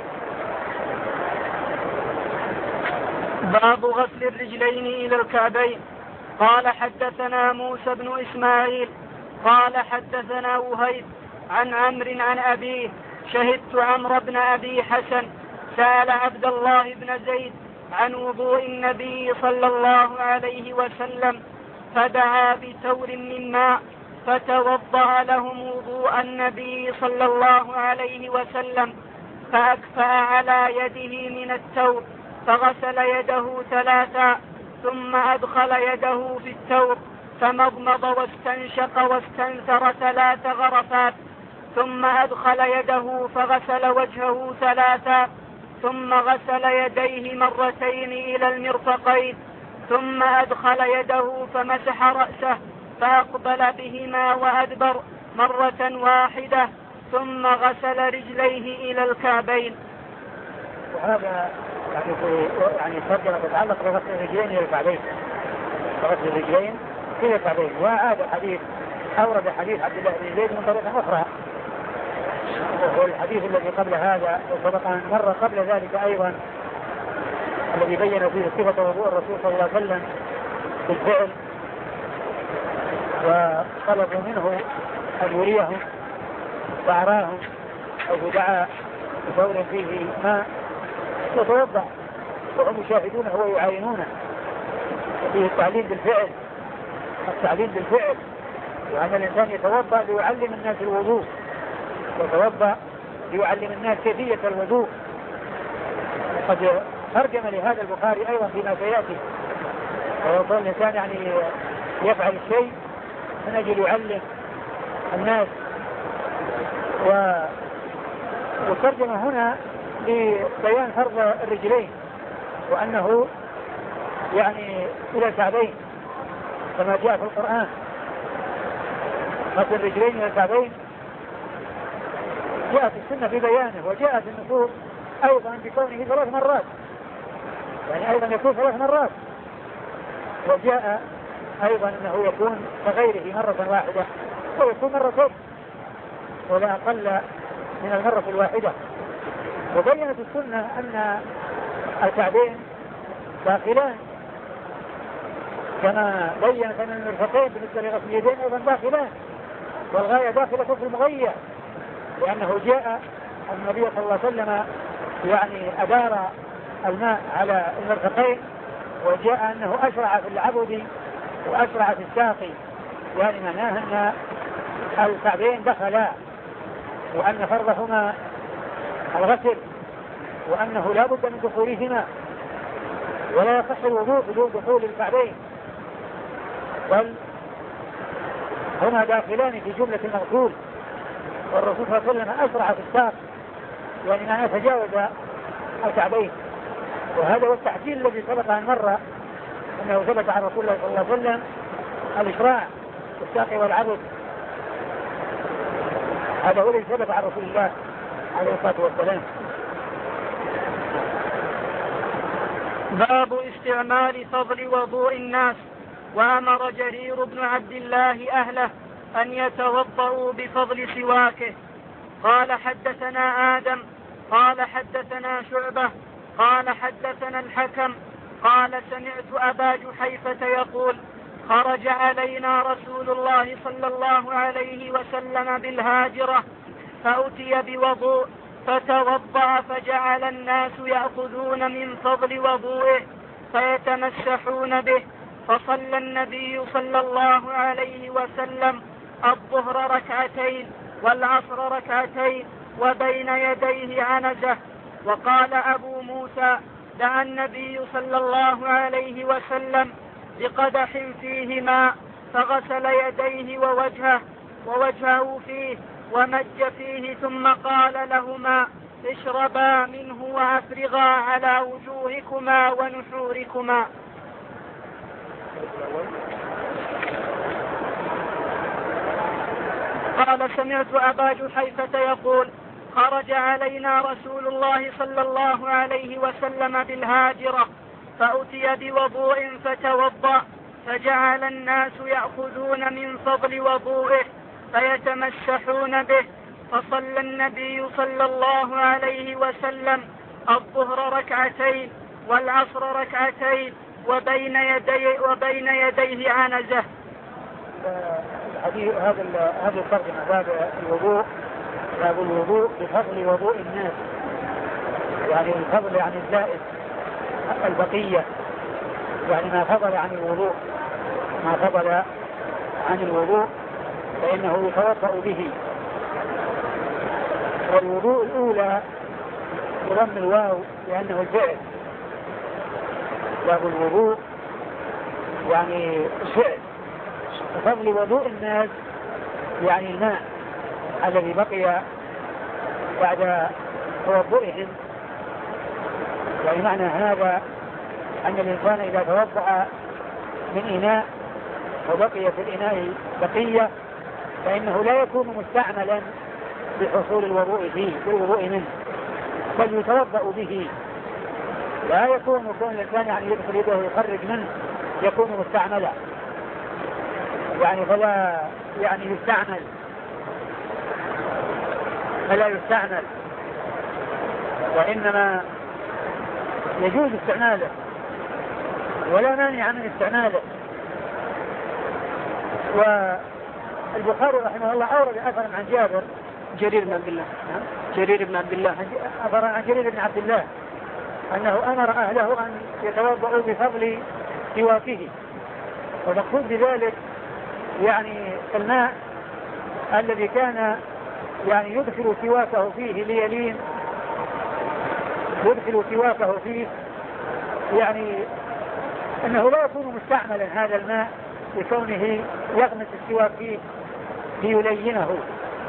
باب غسل الرجلين إلى الكعبين. قال حدثنا موسى بن إسماعيل قال حدثنا وهيب عن عمرو عن أبيه شهدت عمرو بن أبي حسن سأل عبد الله بن زيد عن وضوء النبي صلى الله عليه وسلم فدعا بتور من ماء فتوضأ لهم وضوء النبي صلى الله عليه وسلم، فأكفأ على يده من التور فغسل يده ثلاثا، ثم أدخل يده في التور فمضمض واستنشق واستنثر ثلاث غرفات، ثم أدخل يده فغسل وجهه ثلاثا، ثم غسل يديه مرتين إلى المرفقين، ثم أدخل يده فمسح رأسه فأقبل بهما وأدبر مرة واحدة، ثم غسل رجليه إلى الكعبين. وهذا يعني يعني ترجمة تتعلق بغسل الرجلين إلى الكعبين، غسل الرجلين إلى الكعبين. وهذا حديث أورد حديث عبد الله بن زيد من طريقة أخرى، وهو الحديث الذي قبل هذا وسبق أن مر قبل ذلك أيضا، الذي بين فيه صفة وضوء الرسول صلى الله عليه وسلم بالفعل، وطلبوا منه أن يريهم وأراهم أو دعا بثور فيه ماء يتوضأ، وهم يشاهدونه ويعاينونه، وفيه التعليم بالفعل التعليم بالفعل وأن الإنسان يتوضأ ليعلم الناس الوضوء، يتوضأ ليعلم الناس كيفية الوضوء. وقد ترجم لهذا البخاري أيضا فيما سيأتي، ويقول الإنسان يعني يفعل الشيء من أجل يعلم الناس. وترجم هنا لبيان فرض الرجلين، وأنه يعني إلى الكعبين كما جاء في القرآن، غسل الرجلين إلى الكعبين جاءت السنة في بيانه، وجاءت النصوص أيضا بكونه ثلاث مرات، يعني أيضا يكون ثلاث مرات، وجاء أيضا أنه يكون كغيره مرة واحدة ويكون مرتين ولا أقل من المرة الواحدة. وبينت السنة أن الكعبين داخلان، كما بينت أن المرفقين بالنسبة لغسل اليدين أيضا داخلان، والغاية داخلة في المغية، لأنه جاء النبي صلى الله عليه وسلم يعني أدار الماء على المرفقين، وجاء أنه أسرع في العبد وأسرع في الساقي، يعني معناه أن الكعبين دخلا، وأن فرضهما الغسل، وأنه لا بد من دخولهما، ولا يصح الوضوء بدون دخول الكعبين، بل هما داخلان في جملة المغسول، والرسول صلى الله عليه وسلم أسرع في الساق، يعني ما يتجاوز الكعبين. وهذا هو التحسين الذي سبق أن مر أنه ثبت عن رسول الله صلى الله عليه وسلم الإشراع في الساق والعبد، هذا هو الذي ثبت عن رسول الله عليه الصلاة والسلام. باب استعمال فضل وضوء الناس. وأمر جرير بن عبد الله أهله أن يتوضأوا بفضل سواكه. قال حدثنا آدم قال حدثنا شعبة قال حدثنا الحكم قال سمعت أبا جحيفة يقول خرج علينا رسول الله صلى الله عليه وسلم بالهاجرة فأتي بوضوء فتوضأ فجعل الناس يأخذون من فضل وضوئه فيتمسحون به، فصلى النبي صلى الله عليه وسلم الظهر ركعتين والعصر ركعتين وبين يديه عنزة. وقال أبو موسى دعا النبي صلى الله عليه وسلم بقدح فيه ماء فغسل يديه ووجهه ووجهه فيه ومج فيه ثم قال لهما اشربا منه وافرغا على وجوهكما ونحوركما. قال سمعت أبا جحيفة يقول خرج علينا رسول الله صلى الله عليه وسلم بالهاجرة فأتي بوضوء فتوضأ فجعل الناس يأخذون من فضل وضوئه فيتمسحون به، فصلى النبي صلى الله عليه وسلم الظهر ركعتين والعصر ركعتين وبين يدي وبين يديه عنزة. هذا هذا الترجمة باب الوضوء، باب الوضوء بفضل وضوء الناس، يعني الفضل يعني الزائد البقية، يعني ما فضل عن الوضوء ما فضل عن الوضوء فإنه يتوضأ به. والوضوء الأولى بضم الواو لأنه الفعل، باب الوضوء يعني الفعل، وفضل وضوء الناس يعني الماء الذي بقي بعد توضئهم. يعني معنى هذا أن الإنسان إذا توضأ من إناء وبقي في الإناء بقية فإنه لا يكون مستعملا بحصول الوضوء فيه بالوضوء منه، بل يتوضأ به. لا يكون كون الإنسان يعني يدخل يده ويخرج منه يكون مستعملا، يعني فلا يعني يستعمل فلا يستعمل وإنما يجوز استعماله ولا مانع من استعماله. والبخاري رحمه الله أورد أثرا عن جابر جرير بن عبد الله جرير بن عبد الله أثرا عن جرير بن عبد الله أنه أمر أهله أن يتوضأوا بفضل سواكه، والمقصود بذلك يعني الماء الذي كان يعني يدخل سواكه فيه ليلين يدخل سواكه فيه، يعني أنه لا يكون مستعملا هذا الماء بكونه يغمس السواك فيه ليلينه،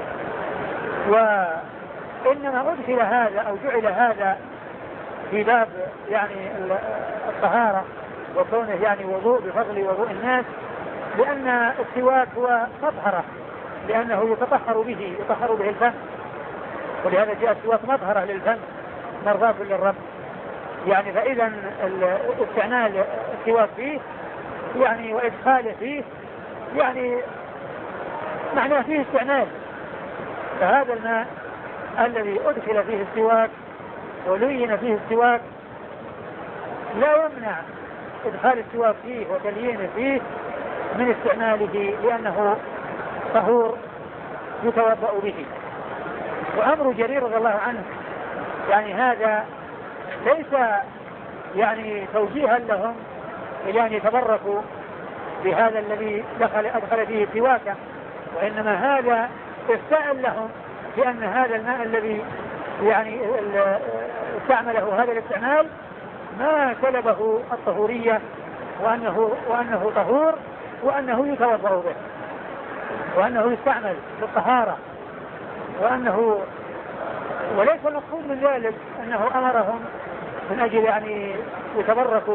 وإنما أدخل هذا أو جعل هذا في باب يعني الطهارة وكونه يعني وضوء بفضل وضوء الناس، لأن السواك هو مطهرة، لأنه يتطهر به يطهر به الفم، ولهذا جاء السواك مطهرة للفم مرضاة للرب. يعني فإذا استعمال السواك فيه يعني وإدخاله فيه يعني معناه فيه استعمال. فهذا الماء الذي أدخل فيه السواك ولين فيه السواك لا يمنع إدخال السواك فيه وتليينه فيه من استعماله، لأنه طهور يتوضأ به. وأمر جرير رضي الله عنه يعني هذا ليس يعني توجيها لهم إلى أن يتبركوا بهذا الذي دخل أدخل فيه سواكا، وإنما هذا إفتاء لهم بأن هذا الماء الذي يعني استعمله هذا الاستعمال ما سلبه الطهورية، وأنه, وأنه طهور، وأنه يتوضأ به، وأنه يستعمل بالطهارة، وأنه وليس المقصود من ذلك أنه أمرهم من أجل يعني يتبركوا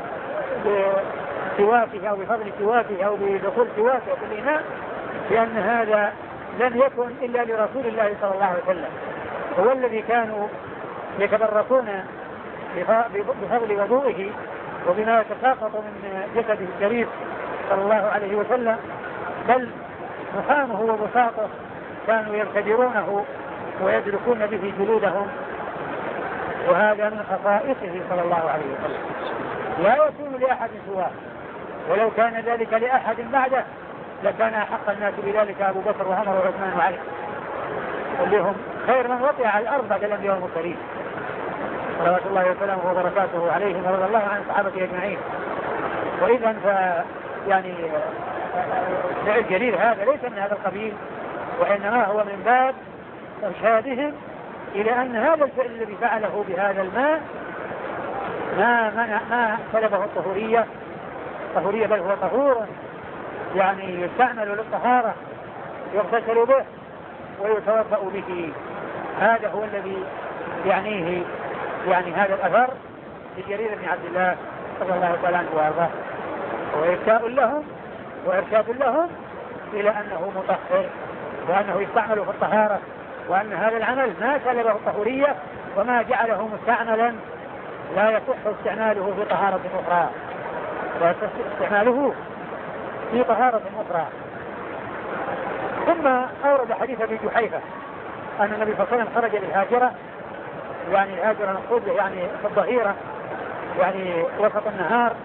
بسواكه أو بفضل سواكه أو بدخول سواكه في الإناء، لأن هذا لم يكن إلا لرسول الله صلى الله عليه وسلم، هو الذي كانوا يتبركون بفضل وضوئه وبما يتساقط من جسده الشريف صلى الله عليه وسلم، بل مخامه وبساطه كانوا يبتدرونه ويدركون به جلودهم، وهذا من خصائصه صلى الله عليه وسلم لا يكون لأحد سواه، ولو كان ذلك لأحد بعده لكان أحق الناس بذلك أبو بكر وعمر وعثمان وعلي، كلهم خير من وطئ على الأرض بعد الأنبياء والمرسلين صلوات الله وسلامه وبركاته عليهم ورضي الله عن الصحابة أجمعين. وإذا ف يعني فعل جرير هذا ليس من هذا القبيل، وإنما هو من باب إرشادهم إلى أن هذا الفعل الذي فعله بهذا الماء ما منع ما سلبه الطهورية طهورية بل هو طهور يعني يستعمل للطهارة، يغتسل به ويتوضأ به. هذا هو الذي يعنيه يعني هذا الأثر لجرير بن عبد الله صلى الله عليه وسلم وارضاه، وإرشاد لهم وإرشاد لهم إلى أنه مطهر، وأنه يستعمل في الطهارة، وأن هذا العمل ما سلبه الطهورية وما جعله مستعملا لا يصح استعماله في طهارة أخرى، لا يصح استعماله في طهارة أخرى. ثم أورد حديث أبي جحيفة أن النبي صلى الله عليه وسلم خرج للهاجرة، يعني الهاجرة نقول يعني في الظهيرة يعني وسط النهار،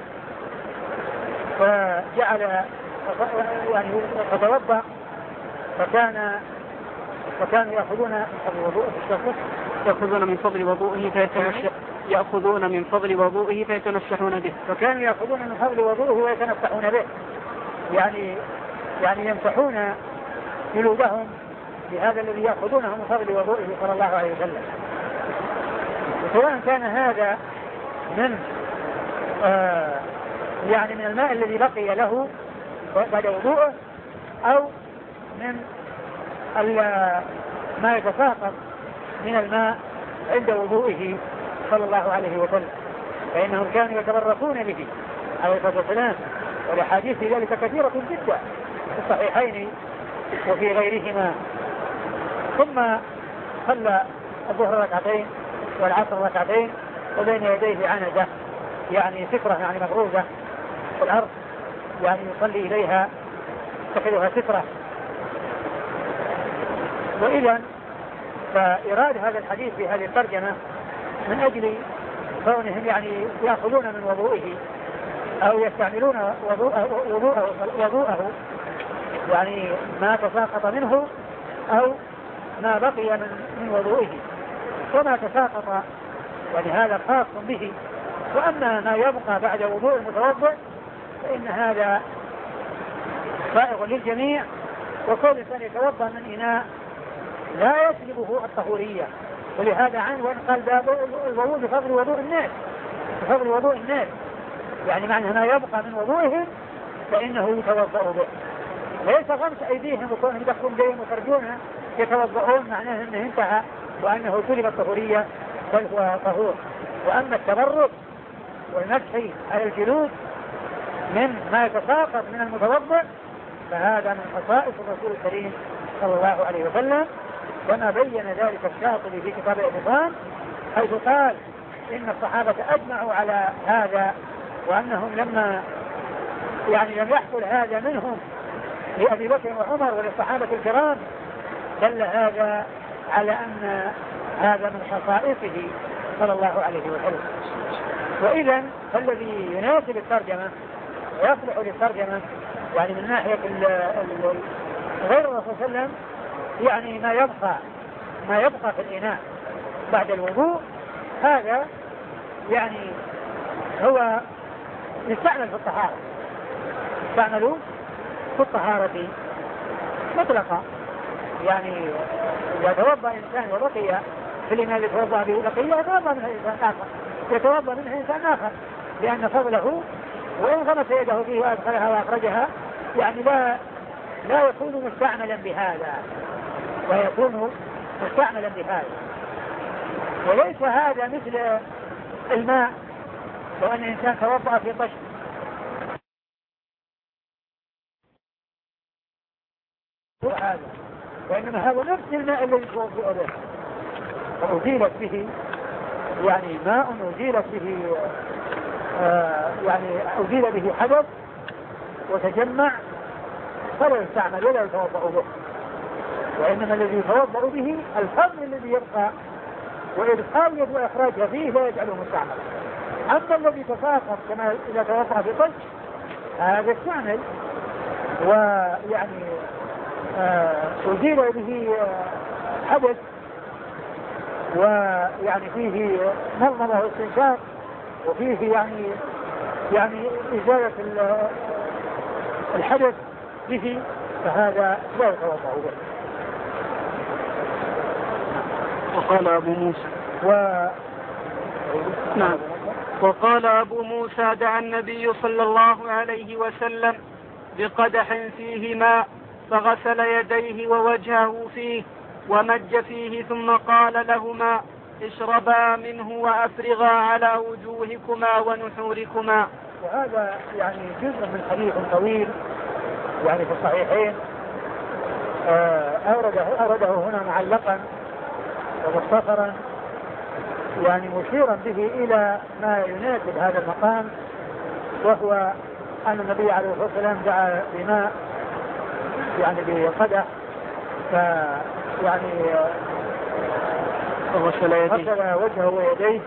فجعل يعني فتوضأ، فكان فكانوا يأخذون يأخذون من فضل وضوئه فيتنشح يأخذون من فضل وضوئه فيتنشحون به فكانوا يأخذون من فضل وضوئه ويتنشحون به، يعني يعني يمسحون جلودهم بهذا الذي يأخذونه من فضل وضوئه صلى الله عليه وسلم. سواء كان هذا من آه يعني من الماء الذي بقي له بعد وضوءه أو من ما يتساقط من الماء عند وضوئه صلى الله عليه وسلم، فإنهم كانوا يتبركون به عليه الصلاة والسلام، والأحاديث في ذلك كثيرة جدا في الصحيحين وفي غيرهما. ثم صلى الظهر ركعتين والعصر ركعتين وبين يديه عنزة يعني سترة يعني مبروزة في الأرض يعني يصلي إليها تخذها سترة. وإذا فإراد هذا الحديث في هذه الترجمة من أجل كونهم يعني يأخذون من وضوئه أو يستعملون وضوءه, وضوءه, وضوءه يعني ما تساقط منه أو ما بقي من, من وضوئه، وما تساقط يعني هذا خاص به، وأما ما يبقى بعد وضوء المتوضئ فإن هذا سائغ للجميع، وكل إنسان يتوضأ من إناء لا يسلبه الطهورية، ولهذا عنه وإن قال الوضوء بفضل وضوء الناس بفضل وضوء الناس يعني معنى ما يبقى من وضوئهم فإنه يتوضأ به، ليس غمس أيديهم وكونهم يدخلون بهم وترجونها يتوضؤون معناه أنه انتهى وأنه سلب الطهورية بل هو طهور. وأما التبرك والمسح على الجلود من ما يتساقط من المتوضئ فهذا من خصائص الرسول الكريم صلى الله عليه وسلم، كما بين ذلك الشاطبي في كتاب الإتقان حيث قال إن الصحابة أجمعوا على هذا، وأنهم لما يعني لم يحصل هذا منهم لأبي بكر وعمر وللصحابة الكرام دل هذا على أن هذا من خصائصه صلى الله عليه وسلم. وإذا فالذي يناسب الترجمة ويصلح للترجمة يعني من ناحية غير الرسول صلى الله عليه وسلم يعني ما يبقى ما يبقى في الإناء بعد الوضوء هذا يعني هو يستعمل في الطهارة، يستعمل في الطهارة مطلقا. يعني إذا توضأ إنسان ولقي في الإناء يتوضأ به لقيه يتوضأ منه إنسان آخر، يتوضأ منه إنسان آخر، لأن فضله وإن غمس يده فيه وأدخلها وأخرجها يعني لا لا يكون مستعملا بهذا، ويكون مستعملا بهذا. وليس هذا مثل الماء، لو أن الإنسان توضأ في طشت هذا، وإنما هذا نفس الماء الذي توضأ به وأزيلت به يعني ماء أزيلت به آه يعني أزيل به حدث وتجمع، فلا يستعمل ولا يتوضأ به، وإنما الذي يتوضأ به الفضل الذي يبقى وإدخال يد وإخراجها فيه لا يجعله مستعمل. أما الذي تساقط كما إذا توضأ في طش هذا استعمل ويعني آه أزيل به آه حدث ويعني فيه مضمضة واستنشاق وفيه يعني يعني إزالة الحدث به، فهذا لا يتوضأ به. وقال أبو موسى و... نعم. وقال أبو موسى دعا النبي صلى الله عليه وسلم بقدح فيه ماء فغسل يديه ووجهه فيه ومج فيه ثم قال لهما اشربا منه وأفرغا على وجوهكما ونحوركما. وهذا يعني جزء من حديث طويل يعني في الصحيحين أورده, أورده هنا معلقا ومختصرا يعني مشيرا به إلى ما يناسب هذا المقام، وهو أن النبي عليه الصلاة والسلام دعا بماء يعني بقدح فيعني غسل وجهه ويديه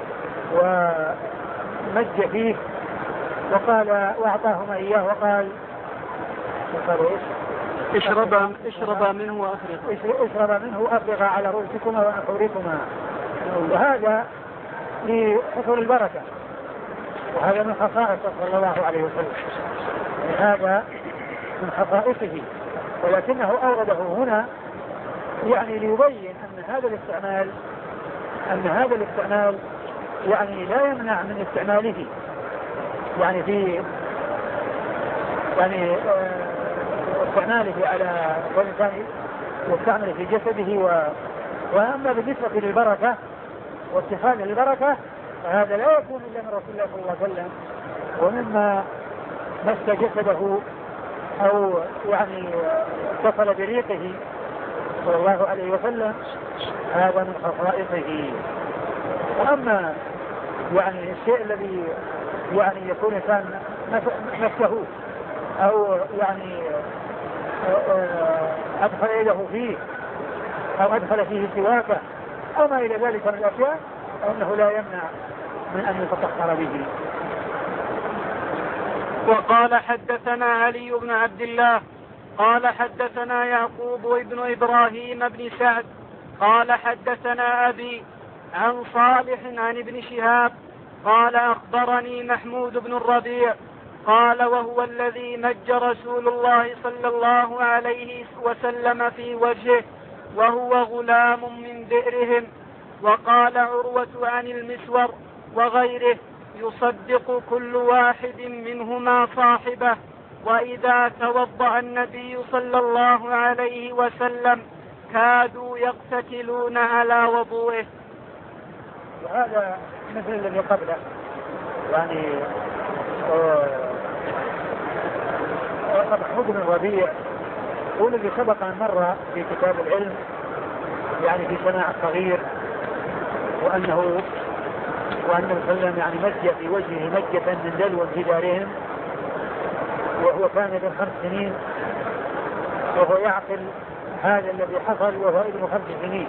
ومج فيه وقال وأعطاهما إياه وقال وقال إيش؟ اشربا اشربا منه وأفرغا اشربا منه وأفرغا على رؤوسكما ونحوركما. وهذا لحصول البركة، وهذا من خصائصه صلى الله عليه وسلم، هذا من خصائصه، ولكنه أورده هنا يعني ليبين أن هذا الاستعمال أن هذا الاستعمال يعني لا يمنع من استعماله يعني في يعني استعماله على الإنسان واستعمله في جسده و... وأما بالنسبة للبركة واتخاذ البركة فهذا لا يكون إلا من رسول الله صلى الله عليه وسلم، ومما مس جسده أو يعني اتصل بريقه صلى الله عليه وسلم هذا من خصائصه. وأما يعني الشيء الذي يعني يكون إنسان مسه أو يعني أدخل يده فيه أو أدخل فيه سواكه أو ما إلى ذلك من الأشياء فإنه لا يمنع من أن يتطهر به. وقال حدثنا علي بن عبد الله قال حدثنا يعقوب بن إبراهيم بن سعد قال حدثنا أبي عن صالح عن ابن شهاب قال أخبرني محمود بن الربيع قال وهو الذي مج رسول الله صلى الله عليه وسلم في وجهه وهو غلام من بئرهم. وقال عروة عن المسور وغيره يصدق كل واحد منهما صاحبه، وإذا توضأ النبي صلى الله عليه وسلم كادوا يقتتلون على وضوئه. وهذا مثل الذي قبله يعني محمود بن الربيع هو الذي سبق أن مر في كتاب العلم يعني في سماع الصغير، وأنه وأنه صلى يعني مج في وجهه مجة من دلو في دارهم، وهو كان ابن خمس سنين وهو يعقل هذا الذي حصل وهو ابن خمس سنين.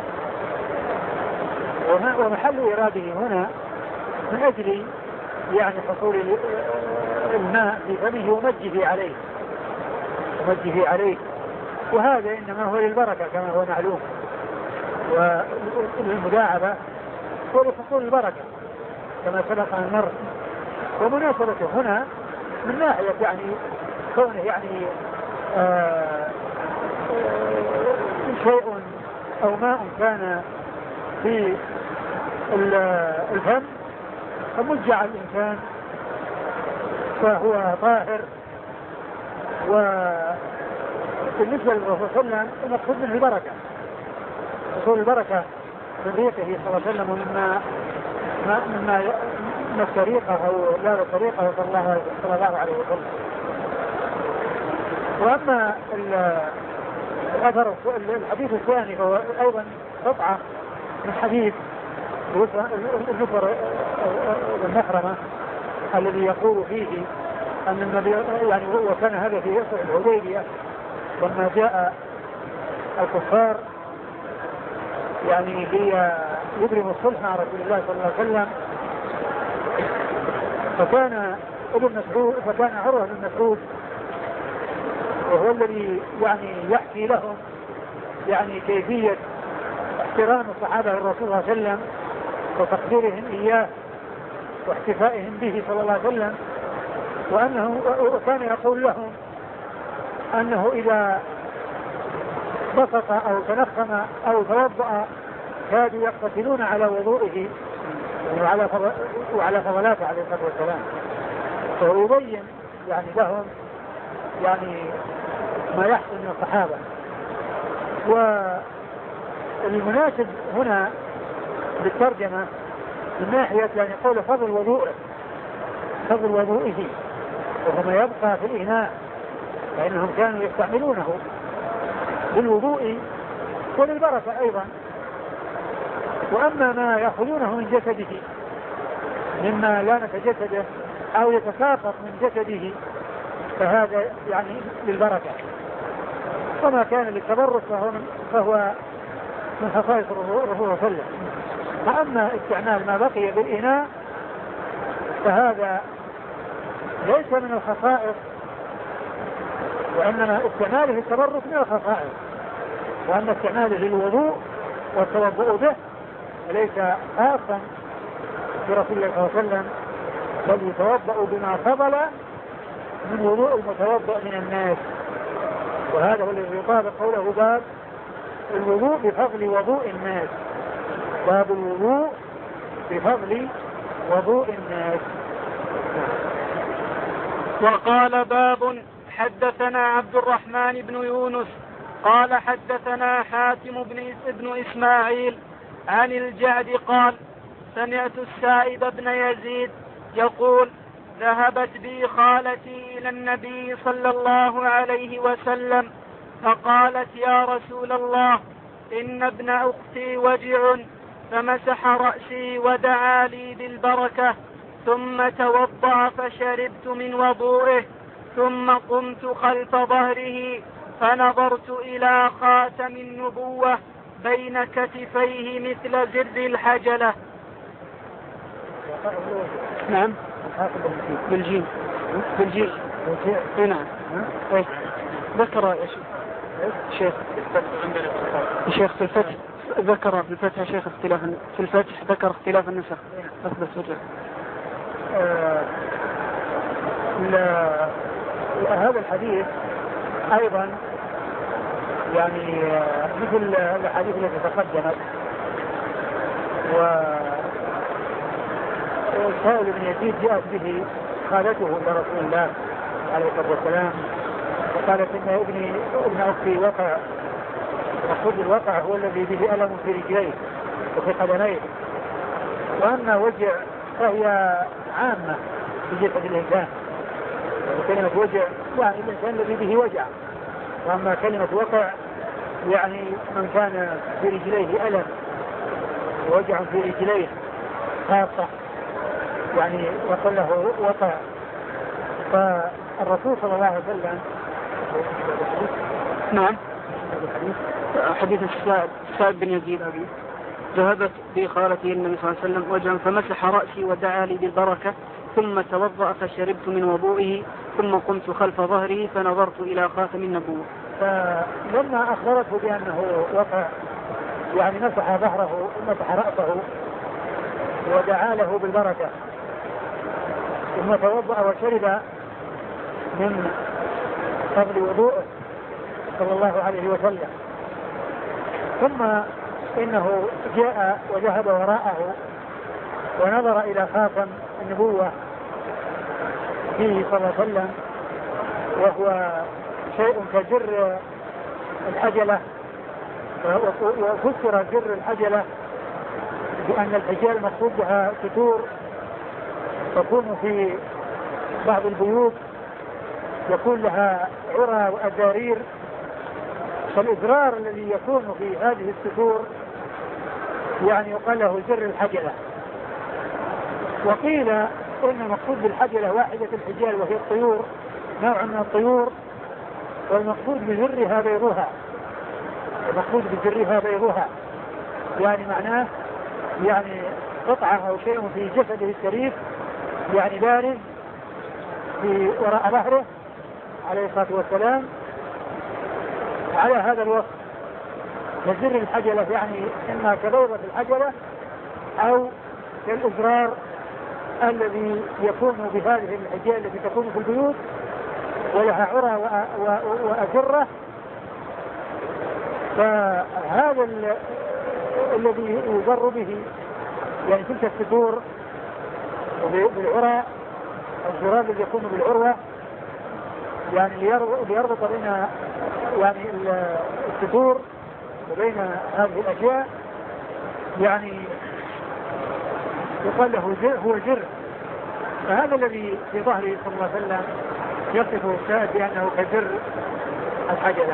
ومحل إراده هنا من أجل يعني حصول الماء في فمه ومجه عليه ومجه عليه وهذا إنما هو للبركة كما هو معلوم، وللمداعبة ولحصول البركة كما سبق أن مر. ومناسبته هنا من ناحية يعني كونه يعني آه آه شيء أو ماء كان في الفم فمجع الإنسان فهو طاهر. وبالنسبة للرسول صلى الله عليه وسلم المقصود منه البركة، حصول البركة من ريقه صلى الله عليه وسلم ومما مما من الطريقة أو لا الطريقة صلى الله, صلى الله عليه وسلم. وأما الأثر الحديث الثاني هو أيضا قطعة من حديث النفر المحرمة الذي يقول فيه أن النبي يعني وكان هذا في الحديبية لما جاء الكفار يعني ليبرموا الصلح مع رسول الله صلى الله عليه وسلم. فكان ابن مسعود فكان عروة بن مسعود وهو الذي يعني يحكي لهم يعني كيفية احترام الصحابة للرسول صلى الله عليه وسلم وتقديرهم إياه واحتفائهم به صلى الله عليه وسلم. وأنه وكان يقول لهم أنه إذا بسط أو تنخم أو توضأ كادوا يقتتلون على وضوئه وعلى وعلى فضلاته عليه الصلاة والسلام. ويبين يعني لهم يعني ما يحصل من الصحابة. والمناسب هنا بالترجمة من ناحية يعني قول فضل وضوئه فضل وضوئه وهو ما يبقى في الإناء فإنهم كانوا يستعملونه للوضوء وللبركة أيضا. وأما ما يأخذونه من جسده مما لا نتجسده أو يتساقط من جسده فهذا يعني للبركة. وما كان للتبرك فهو من, فهو من خصائص الرسول صلى الله عليه وسلم. فأما استعمال ما بقي بالإناء فهذا ليس من الخصائص وإنما استعماله التبرك من الخصائص. وأما استعماله للوضوء والتوضؤ به ليس خاصا برسول الله صلى الله عليه وسلم بل يتوضأ بما فضل من وضوء المتوضأ من الناس. وهذا هو الذي يطابق قوله باب الوضوء بفضل وضوء الناس. باب الوضوء بفضل وضوء الناس. وقال باب حدثنا عبد الرحمن بن يونس قال حدثنا حاتم بن, بن إسماعيل عن الجعد قال سمعت السائب بن يزيد يقول ذهبت بي خالتي إلى النبي صلى الله عليه وسلم فقالت يا رسول الله إن ابن أختي وجع فمسح رأسي ودعا لي بالبركة ثم توضأ فشربت من وضوئه ثم قمت خلف ظهره فنظرت إلى خاتم النبوة بين كتفيه مثل زر الحجلة. نعم بالجيم بالجيم نعم ذكر يا شيخ الشيخ في الفتح ذكر في الفتح شيخ اختلاف في الفتح ذكر اختلاف النسخ أثبت وجه. آه هذا الحديث أيضا يعني مثل الحديث التي تقدمت. وسائل بن يزيد جاءت به خالته لرسول الله عليه الصلاة والسلام وقالت إن ابني ابن أختي وقع. مقصود الوقع هو الذي به ألم في رجليه وفي قدميه. وأما وجع فهي عامة في جسد الإنسان. كلمة وجع يعني الإنسان الذي به وجع. وأما كلمة وقع يعني من كان في رجليه ألم ووجع في رجليه خاصة يعني وقال له وقع. فالرسول صلى الله عليه وسلم نعم حديث السائب بن يزيد أبي ذهبت بي خالتي النبي صلى الله عليه وسلم وجعا فمسح رأسي ودعا لي بالبركة ثم توضأ فشربت من وضوئه ثم قمت خلف ظهره فنظرت إلى خاتم النبوة. فلما أخبرته بأنه وقع يعني مسح ظهره مسح رأسه ودعا له بالبركة، ثم توضأ وشرب من فضل وضوءه صلى الله عليه وسلم. ثم إنه جاء وذهب وراءه ونظر إلى خاتم النبوة فيه صلى الله عليه وسلم، وهو شيء كجر الحجلة، وفسر جر الحجلة بأن الحجال المقصود بها ستور تكون في بعض البيوت يكون لها عرى وأزارير، فالإزرار الذي يكون في هذه الستور يعني يقال له زر الحجلة. وقيل إن المقصود بالحجلة واحدة الحجال وهي الطيور، نوع من الطيور، والمقصود بزرها بيضها، المقصود بزرها بيضها يعني معناه يعني قطعة أو شيء في جسده الشريف يعني بارز في وراء ظهره عليه الصلاة والسلام على هذا الوصف. فزر الحجلة يعني إما كبيضة الحجلة أو كالإزرار الذي يكون بهذه الحجال التي تكون في البيوت ولها عرى وأزرة. فهذا الذي يزر به يعني تلك الستور بالعرى، الزرار الذي يكون بالعروة يعني ليربط بين يعني الستور وبين هذه الأشياء، يعني يقال له زر، هو زر. فهذا الذي في ظهره صلى الله عليه وسلم يصفه الشاهد بأنه كزر الحجلة.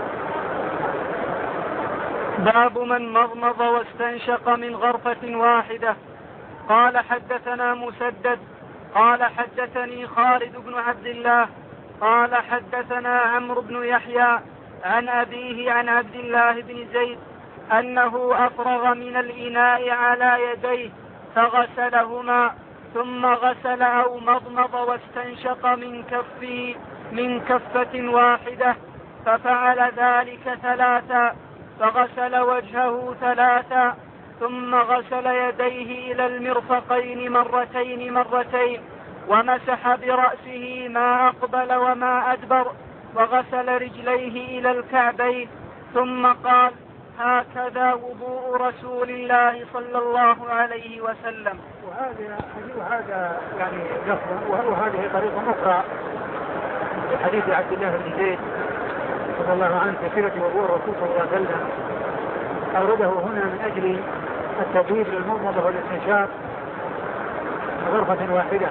باب من مضمض واستنشق من غرفة واحدة. قال حدثنا مسدد قال حدثني خالد بن عبد الله قال حدثنا عمرو بن يحيى عن أبيه عن عبد الله بن زيد أنه أفرغ من الإناء على يديه فغسلهما ثم غسل أو مضمض واستنشق من كفه من كفة واحدة، ففعل ذلك ثلاثا، فغسل وجهه ثلاثا ثم غسل يديه إلى المرفقين مرتين مرتين، ومسح برأسه ما أقبل وما أدبر، وغسل رجليه إلى الكعبين، ثم قال: هكذا وضوء رسول الله صلى الله عليه وسلم. وهذا وهذا يعني وهذه طريقة أخرى في حديث عبد الله بن زيد رضي الله عنه في صفة وضوء الرسول صلى الله عليه وسلم، أورده هنا من أجل التبويب للمضمضة والاستنشاق غرفة واحدة.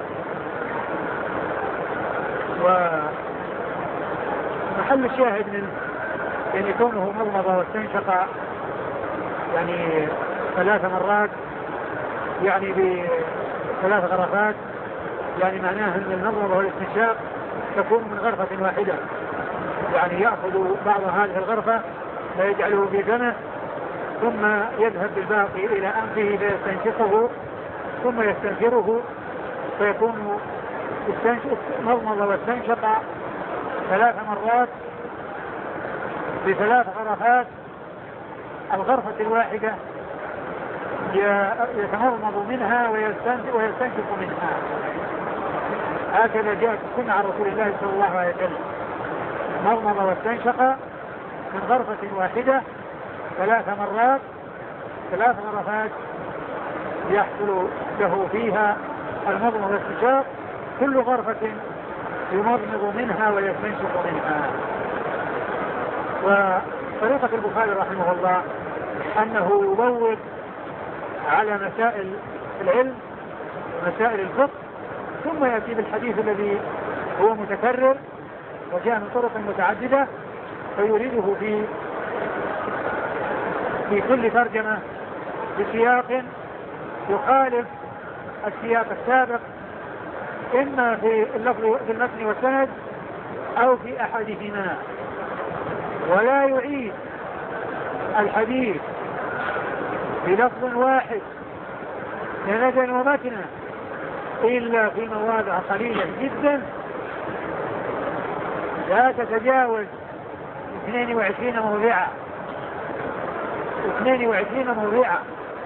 ومحل الشاهد من يعني كونه مضمض واستنشق يعني ثلاث مرات يعني بثلاث غرفات، يعني معناه أن المضمضة والاستنشاق تكون من غرفة واحدة، يعني يأخذ بعض هذه الغرفة ويجعله في فمه ثم يذهب بالباقي إلى أنفه فيستنشقه ثم يستنشره، فيكون مضمض واستنشق ثلاث مرات بثلاث غرفات. الغرفة الواحدة يتمضمض منها ويستنشق منها. هكذا جاءت السنة عن رسول الله صلى الله عليه وسلم، مضمض واستنشق من غرفة واحدة ثلاث مرات، ثلاث غرفات يحصل له فيها المضمض والاستنشاق، كل غرفة يمضمض منها ويستنشق منها. وطريقة البخاري رحمه الله أنه يبوب على مسائل العلم ومسائل الفقه، ثم يأتي بالحديث الذي هو متكرر وجاء من طرق متعددة فيريده في في كل ترجمة بسياق يخالف السياق السابق، إما في اللفظ في المتن والسند أو في أحدهما، ولا يعيد الحديث بلفظ واحد سندا ومتنا إلا في مواضع قليلة جدا لا تتجاوز اثنين وعشرين موضعا، اثنين وعشرين موضعا،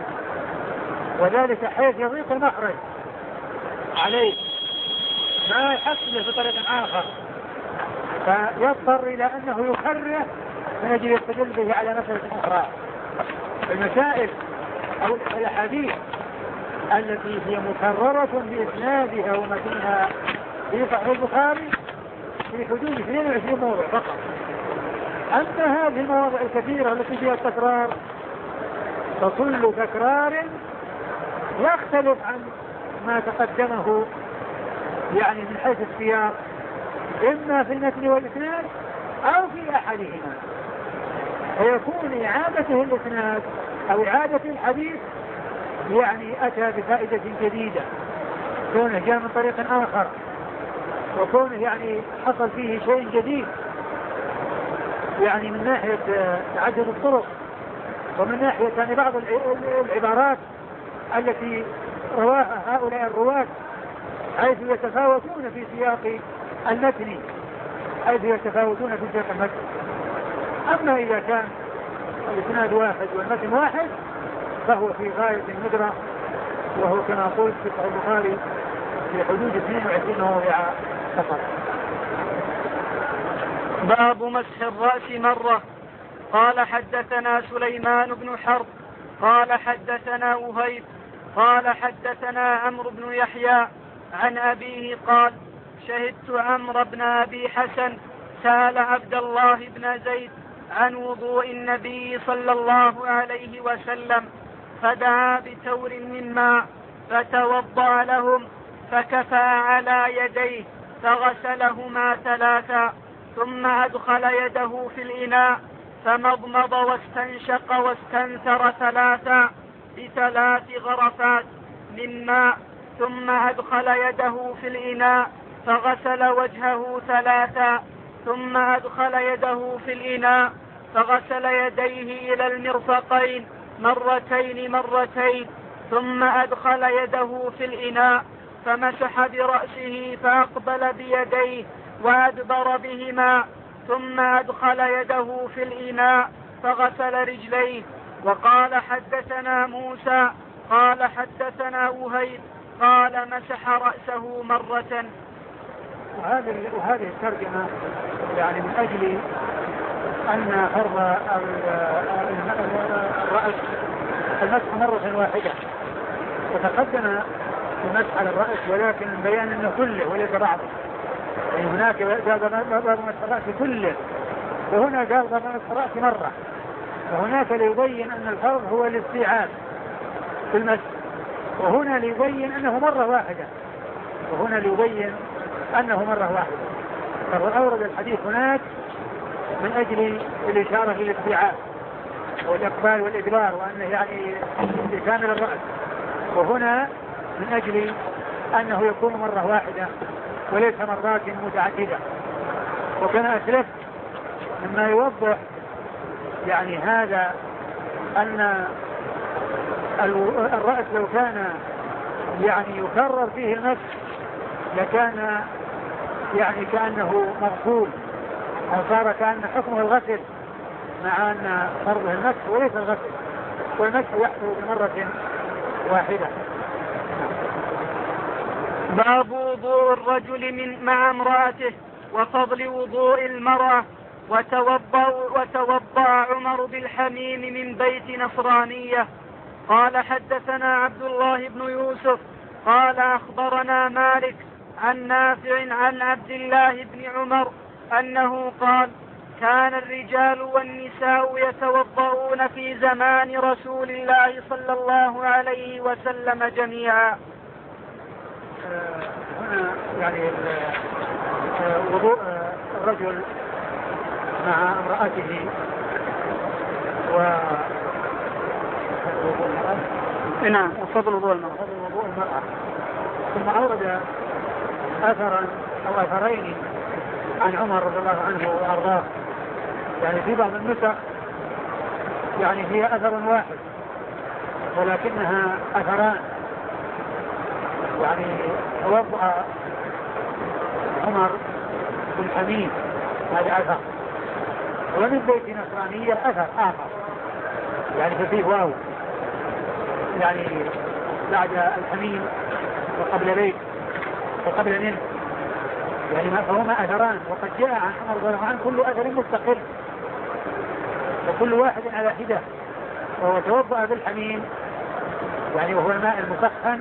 وذلك حيث يضيق المخرج عليه ما يحصل بطريق آخر، فيضطر إلى أنه يكرره من أجل يستدل به على مسألة أخرى. المسائل أو الأحاديث التي هي مكررة بإسنادها ومتنها في صحيح البخاري في حدود اثنين وعشرين موضع فقط. أما هذه المواضع الكثيرة التي فيها التكرار فكل تكرار يختلف عن ما تقدمه يعني من حيث السياق، إما في المتن والإسناد أو في أحدهما، فيكون إعادته الإسناد أو إعادة الحديث يعني أتى بفائدة جديدة، كونه جاء من طريق آخر، وكونه يعني حصل فيه شيء جديد يعني من ناحية تعدد الطرق، ومن ناحية يعني بعض العبارات التي رواها هؤلاء الرواة حيث يتفاوتون في سياق المتن حيث يتفاوتون في سياق المتن. أما إذا كان الإسناد واحد والمتن واحد فهو في غاية الندرة، وهو كما قلت في صحيح البخاري في حدود اثنين وعشرين موضع فقط. باب مسح الرأس مرة. قال حدثنا سليمان بن حرب قال حدثنا وهيب قال حدثنا عمرو بن يحيى عن أبيه قال شهدت عمرو بن أبي حسن سأل عبد الله بن زيد عن وضوء النبي صلى الله عليه وسلم فدعا بتور من ماء فتوضأ لهم فكفى على يديه فغسلهما ثلاثا ثم أدخل يده في الإناء فمضمض واستنشق واستنثر ثلاثا بثلاث غرفات من ماء ثم أدخل يده في الإناء فغسل وجهه ثلاثا ثم أدخل يده في الإناء فغسل يديه إلى المرفقين مرتين مرتين ثم أدخل يده في الإناء فمسح برأسه فأقبل بيديه وأدبر بهما ثم أدخل يده في الإناء فغسل رجليه. وقال حدثنا موسى قال حدثنا وهيب قال مسح رأسه مرة. وهذه الترجمة يعني من أجل أن فرض الرأس المسح مرة واحدة، وتقدم المسح على الرأس ولكن بيان أنه كله وليس بعضه، يعني هناك قال باب مسح الرأس كله وهنا قال باب مسح الرأس مرة، وهناك ليبين أن الفرض هو الاستيعاب في المسح، وهنا ليبين أنه مرة واحدة وهنا ليبين أنه مرة واحدة. فأورد الحديث هناك من أجل الإشارة إلى الاستيعاب والإقبال والإدبار وأنه يعني كامل الرأس، وهنا من أجل أنه يكون مرة واحدة وليس مرات متعددة. وكما أسلفت مما يوضح يعني هذا أن الرأس لو كان يعني يكرر فيه المسح لكان يعني كأنه مغسول أو صار كأن حكمه الغسل، مع أن فرضه المسح وليس الغسل، والمسح يحصل بمرة واحدة. باب وضوء الرجل من مع امرأته وفضل وضوء المرأة. وتوضأ, وتوضأ عمر بالحميم من بيت نصرانية. قال حدثنا عبد الله بن يوسف قال أخبرنا مالك عن نافع عن عبد الله بن عمر أنه قال كان الرجال والنساء يتوضؤون في زمان رسول الله صلى الله عليه وسلم جميعا. هنا يعني وضوء الرجل مع امرأته و نعم وفضل وضوء المرأة. ثم أورد أثرا أو أثرين عن عمر رضي الله عنه وأرضاه، يعني في بعض النسخ يعني هي أثر واحد ولكنها أثران، يعني توضأ عمر بالحميم هذا أثر، ومن بيت نصرانية أثر آخر يعني ففيه واو يعني بعد الحميم وقبل بيت وقبل منه، يعني فهما أثران. وقد جاء عن عمر رضي الله عنه كل أثر مستقل وكل واحد على حدة. وهو توضأ بالحميم يعني وهو الماء المسخن،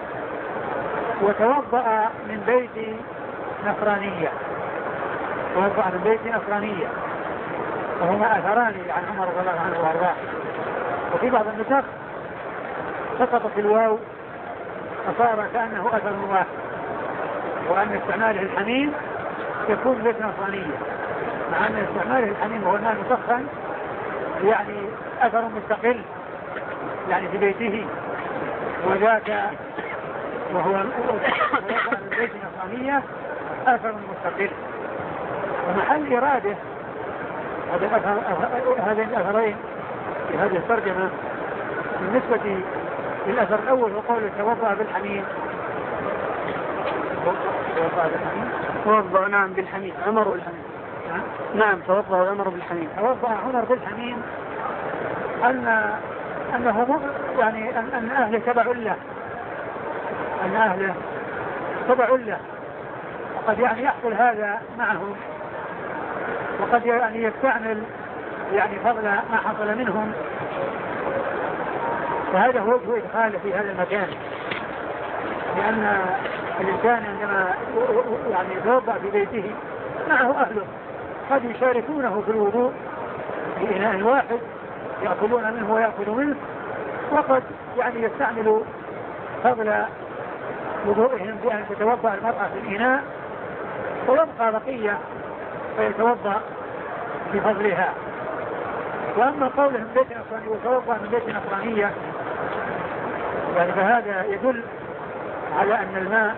وتوضأ من بيت نصرانية توضأ من بيت نصرانية وهما أثران عن عمر رضي الله عنه وارضاه. وفي بعض النسخ سقطت الواو فصار كأنه أثر واحد، وأن استعماله الحميم يكون بيت نصرانية، مع أن استعماله الحميم وهو الماء المسخن يعني أثر مستقل يعني في بيته، وذاك وهو من بيت نصرانية أثر مستقل. ومحل إرادة هذين الأثرين في هذه الترجمة بالنسبة للأثر الأول وقول توضأ بالحميم توضأ بالحميم توضأ نعم بالحميم عمر بالحميم نعم توضأ عمر بالحميم توضأ عمر بالحميم أن أنه يعني أن, أن أهله تبع له أن أهله تبع له وقد يعني يحصل هذا معهم، وقد يعني يستعمل يعني فضل ما حصل منهم، فهذا هو وجه إدخاله في هذا المكان. لأن الإنسان عندما يعني يتوضأ في بيته معه أهله قد يشاركونه في الوضوء في إناء واحد يأكلون منه ويأكل منه، وقد يعني يستعمل فضل وضوئهم بأن تتوضأ المرأة في الإناء ويبقى بقية فيتوضأ بفضلها. وأما قولهم بيت نصراني وتوضأ من بيت نصرانية يعني فهذا يدل على أن الماء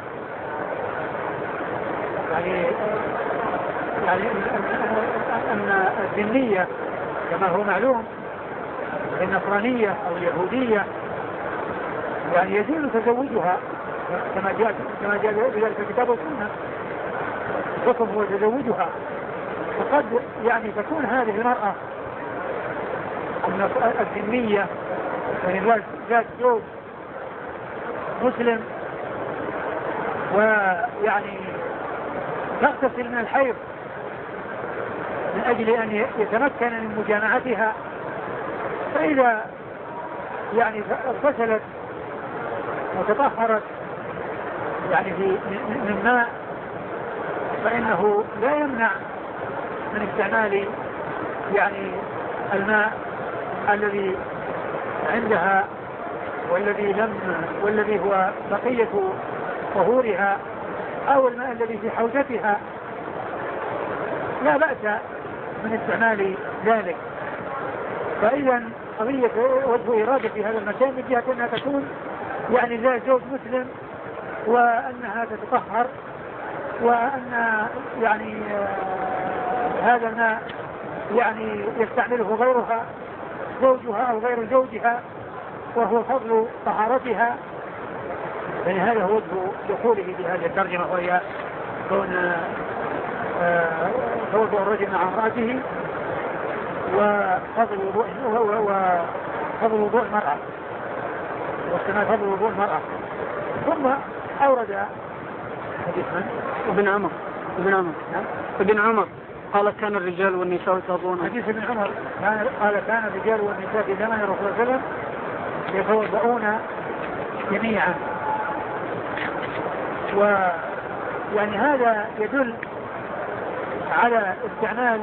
يعني يعني أن الذمية كما هو معلوم النصرانية أو اليهودية يعني يجوز تزوجها كما جاء كما جاء بذلك الكتاب والسنة، حكم هو تزوجها. وقد يعني تكون هذه المرأة الذمية يعني ذات زوج مسلم ويعني تغتسل من الحيض من أجل أن يتمكن من مجامعتها، فإذا يعني اغتسلت وتطهرت يعني في من ماء فإنه لا يمنع من استعمال يعني الماء الذي عندها والذي لم والذي هو بقية طهورها أو الماء الذي في حوزتها، لا بأس من استعمال ذلك. فإذا قضية وجه إرادة في هذا المكان من جهة أنها تكون يعني ذات زوج مسلم وأنها تتطهر وأن يعني هذا الماء يعني يستعمله غيرها زوجها أو غير زوجها وهو فضل طهارتها. يعني هذا هو دخوله في هذه الترجمة، وهي كون توضؤ الرجل مع امرأته وفضل وضوء وفضل وضوء المرأة واستعمال فضل وضوء المرأة. ثم أورد حديث من؟ ابن عمر ابن عمر ابن عمر قال كان الرجال والنساء يتوضؤون. حديث ابن عمر قال كان الرجال والنساء في زمن الرسول صلى الله عليه وسلم يتوضؤون جميعا. ويعني هذا يدل على استعمال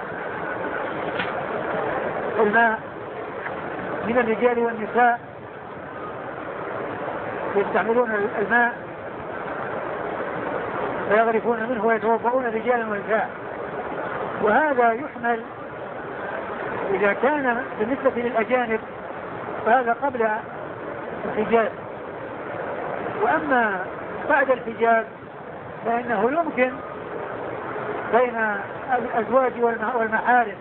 الماء من الرجال والنساء، يستعملون الماء فيغرفون منه ويتوضؤون رجالا ونساء. وهذا يحمل إذا كان بالنسبة للأجانب فهذا قبل الحجاب، وأما بعد الحجاب فإنه يمكن بين الأزواج والمحارم،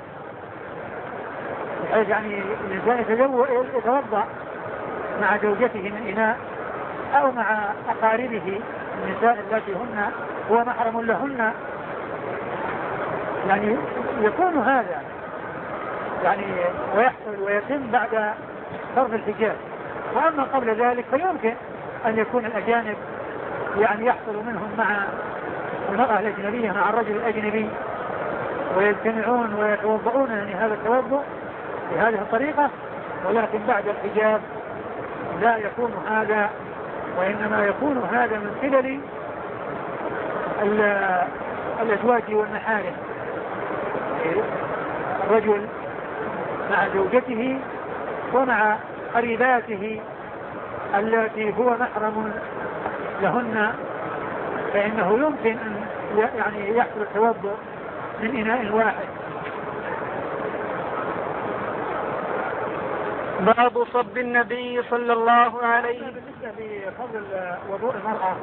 بحيث يعني الإنسان يتوضأ مع زوجته من إناء أو مع أقاربه النساء التي هن هو محرم لهن. يعني يكون هذا يعني ويحصل ويتم بعد فرض الحجاب. وأما قبل ذلك فيمكن أن يكون الأجانب يعني يحصل منهم مع المرأة الأجنبية مع الرجل الأجنبي ويجتمعون ويتوضؤون يعني هذا التوضؤ بهذه الطريقة، ولكن بعد الحجاب لا يكون هذا، وإنما يكون هذا من قبل الأزواج والمحارم، الرجل مع زوجته ومع قريباته التي هو محرم لهن، فإنه يمكن أن يعني يحصل التوضؤ من إناء واحد. باب صب النبي صلى الله عليه وسلم. بالنسبة لفضل وضوء المرأة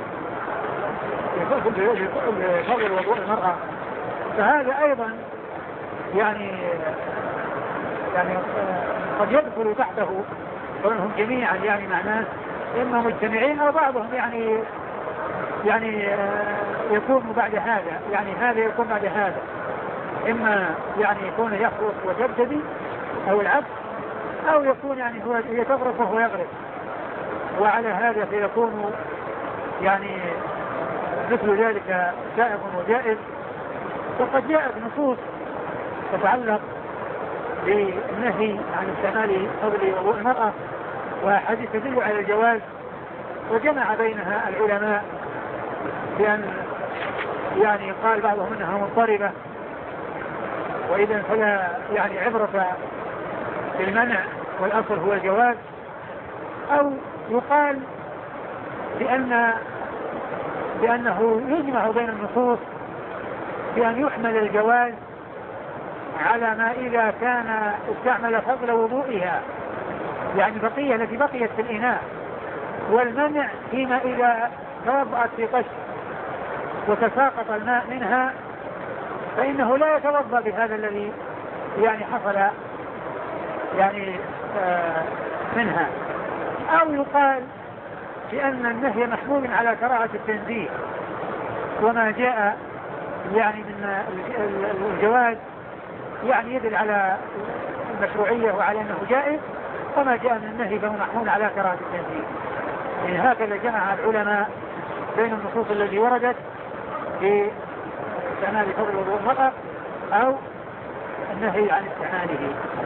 لفضل وضوء المرأة فهذا أيضا يعني يعني قد يدخل تحته كونهم جميعا، يعني معناه إما مجتمعين أو بعضهم يعني يعني يكون بعد هذا، يعني هذا يكون بعد هذا، إما يعني يكون يخرج ويبتدي أو العكس، أو يكون يعني هو يتغرف وهو يغرف، وعلى هذا فيكون يعني مثل ذلك سائغ وجائز. وقد جاءت نصوص تتعلق بالنهي عن استعمال فضل وضوء المرأة وحديث تدل على الجواز، وجمع بينها العلماء بأن يعني قال بعضهم انها مضطربة، وإذا فلا يعني عبرة بالمنع والأصل هو الجواز، أو يقال بأن بأنه يجمع بين النصوص بأن يحمل الجواز على ما إذا كان استعمل فضل وضوئها، يعني بقية التي بقيت في الإناء، والمنع فيما إذا توضأت في قش وتساقط الماء منها فإنه لا يتوضأ بهذا الذي يعني حصل يعني آه منها. أو يقال بأن النهي محمول على كراهة التنزيه، وما جاء يعني من الجواز يعني يدل على المشروعية وعلى أنه جائز، وما جاء من النهي فهو محمول على كراهة التنزيه. يعني هكذا جمع العلماء بين النصوص التي وردت في استعمال فضل وضوء المرأة أو النهي عن استعماله.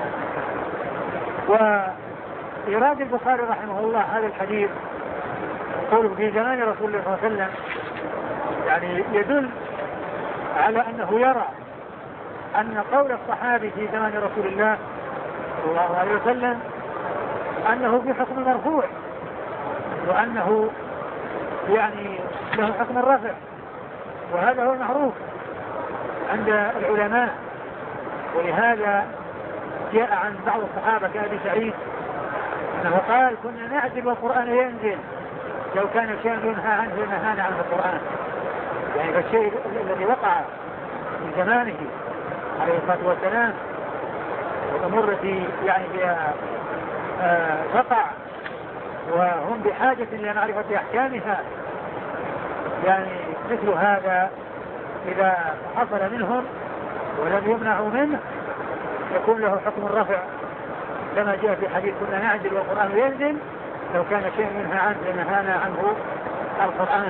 وإيراد البخاري رحمه الله هذا الحديث قوله في زمان رسول الله صلى الله عليه وسلم يعني يدل على أنه يرى أن قول الصحابي في زمان رسول الله صلى الله عليه وسلم أنه في حكم مرفوع، وأنه يعني له حكم الرفع، وهذا هو المعروف عند العلماء. ولهذا جاء عن بعض الصحابة كأبي سعيد أنه قال كنا نعجل والقرآن ينزل، لو كان شيء ينهى عنه لنهانا عنه القرآن. يعني فالشيء الذي وقع في زمانه عليه الصلاة والسلام وتمر في يعني بها آه وقع وهم بحاجة إلى معرفة أحكامها، يعني مثل هذا إذا حصل منهم ولم يمنعوا منه يكون له حكم الرفع، كما جاء في حديث كنا نعجل والقرآن ينزل، لو كان شيء منها عنه لنهانا عنه القرآن.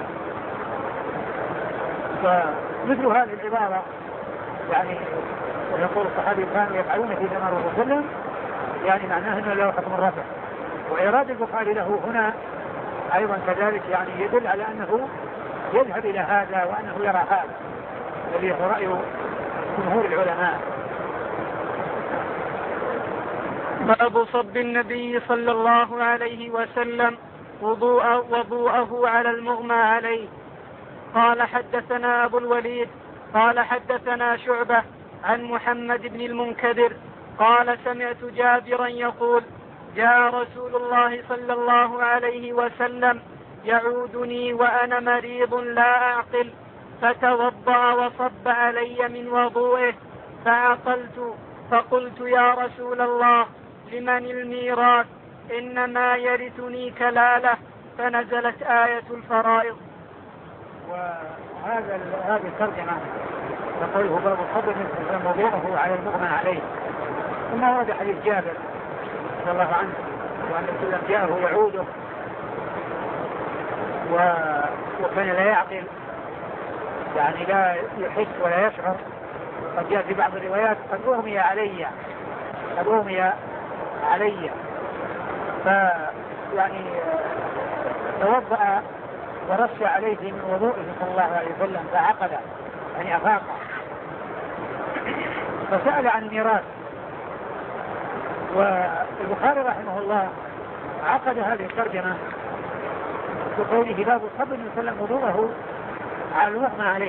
فمثل هذه العبارة يعني ويقول الصحابي كانوا يفعلون في زمان الرسول صلى الله عليه وسلم، يعني معناه انه له حكم الرفع. وإيراد البخاري له هنا أيضا كذلك يعني يدل على أنه يذهب إلى هذا وأنه يرى هذا الذي هو رأي جمهور العلماء. باب صب النبي صلى الله عليه وسلم وضوءه, وضوءه على المغمى عليه. قال حدثنا أبو الوليد قال حدثنا شعبة عن محمد بن المنكدر قال سمعت جابرا يقول جاء رسول الله صلى الله عليه وسلم يعودني وأنا مريض لا أعقل، فتوضأ وصب علي من وضوئه فعقلت، فقلت يا رسول الله لمن الميراث إنما يرثني كلالة، فنزلت آية الفرائض. وهذا هذه الترجمة يقوله باب الصبر من وضوءه على المغمى عليه. ثم ورد حديث جابر رضي الله عنه وأن السلام جاءه يعوده و... وكان لا يعقل يعني لا يحس ولا يشعر. قد جاء في بعض الروايات قد أغمي علي قد أغمي علي ف يعني توضأ ورش عليه من وضوءه صلى الله عليه وسلم فعقل يعني أفاق فسأل عن الميراث. والبخاري رحمه الله عقد هذه الترجمة بقوله باب فضل النبي صلى الله عليه وسلم وضوءه على المغمى عليه.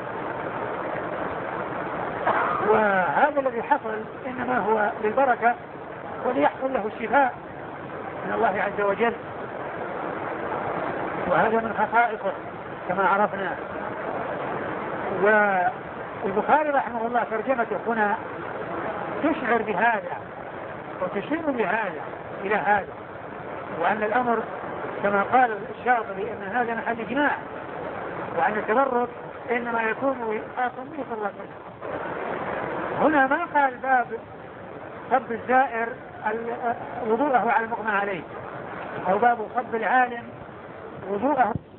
وهذا الذي حصل إنما هو للبركة وليحصل له الشفاء من الله عز وجل، وهذا من خصائصه كما عرفنا. والبخاري رحمه الله ترجمته هنا تشعر بهذا وتشير بهذا إلى هذا، وأن الأمر كما قال الشاطبي أن هذا محل إجماع، وأن التبرك إنما يكون وفاق النبي صلى الله عليه وسلم. هنا ما قال باب صب الزائر وضوءه على المغمى عليه، أو باب صب العالم وضوءه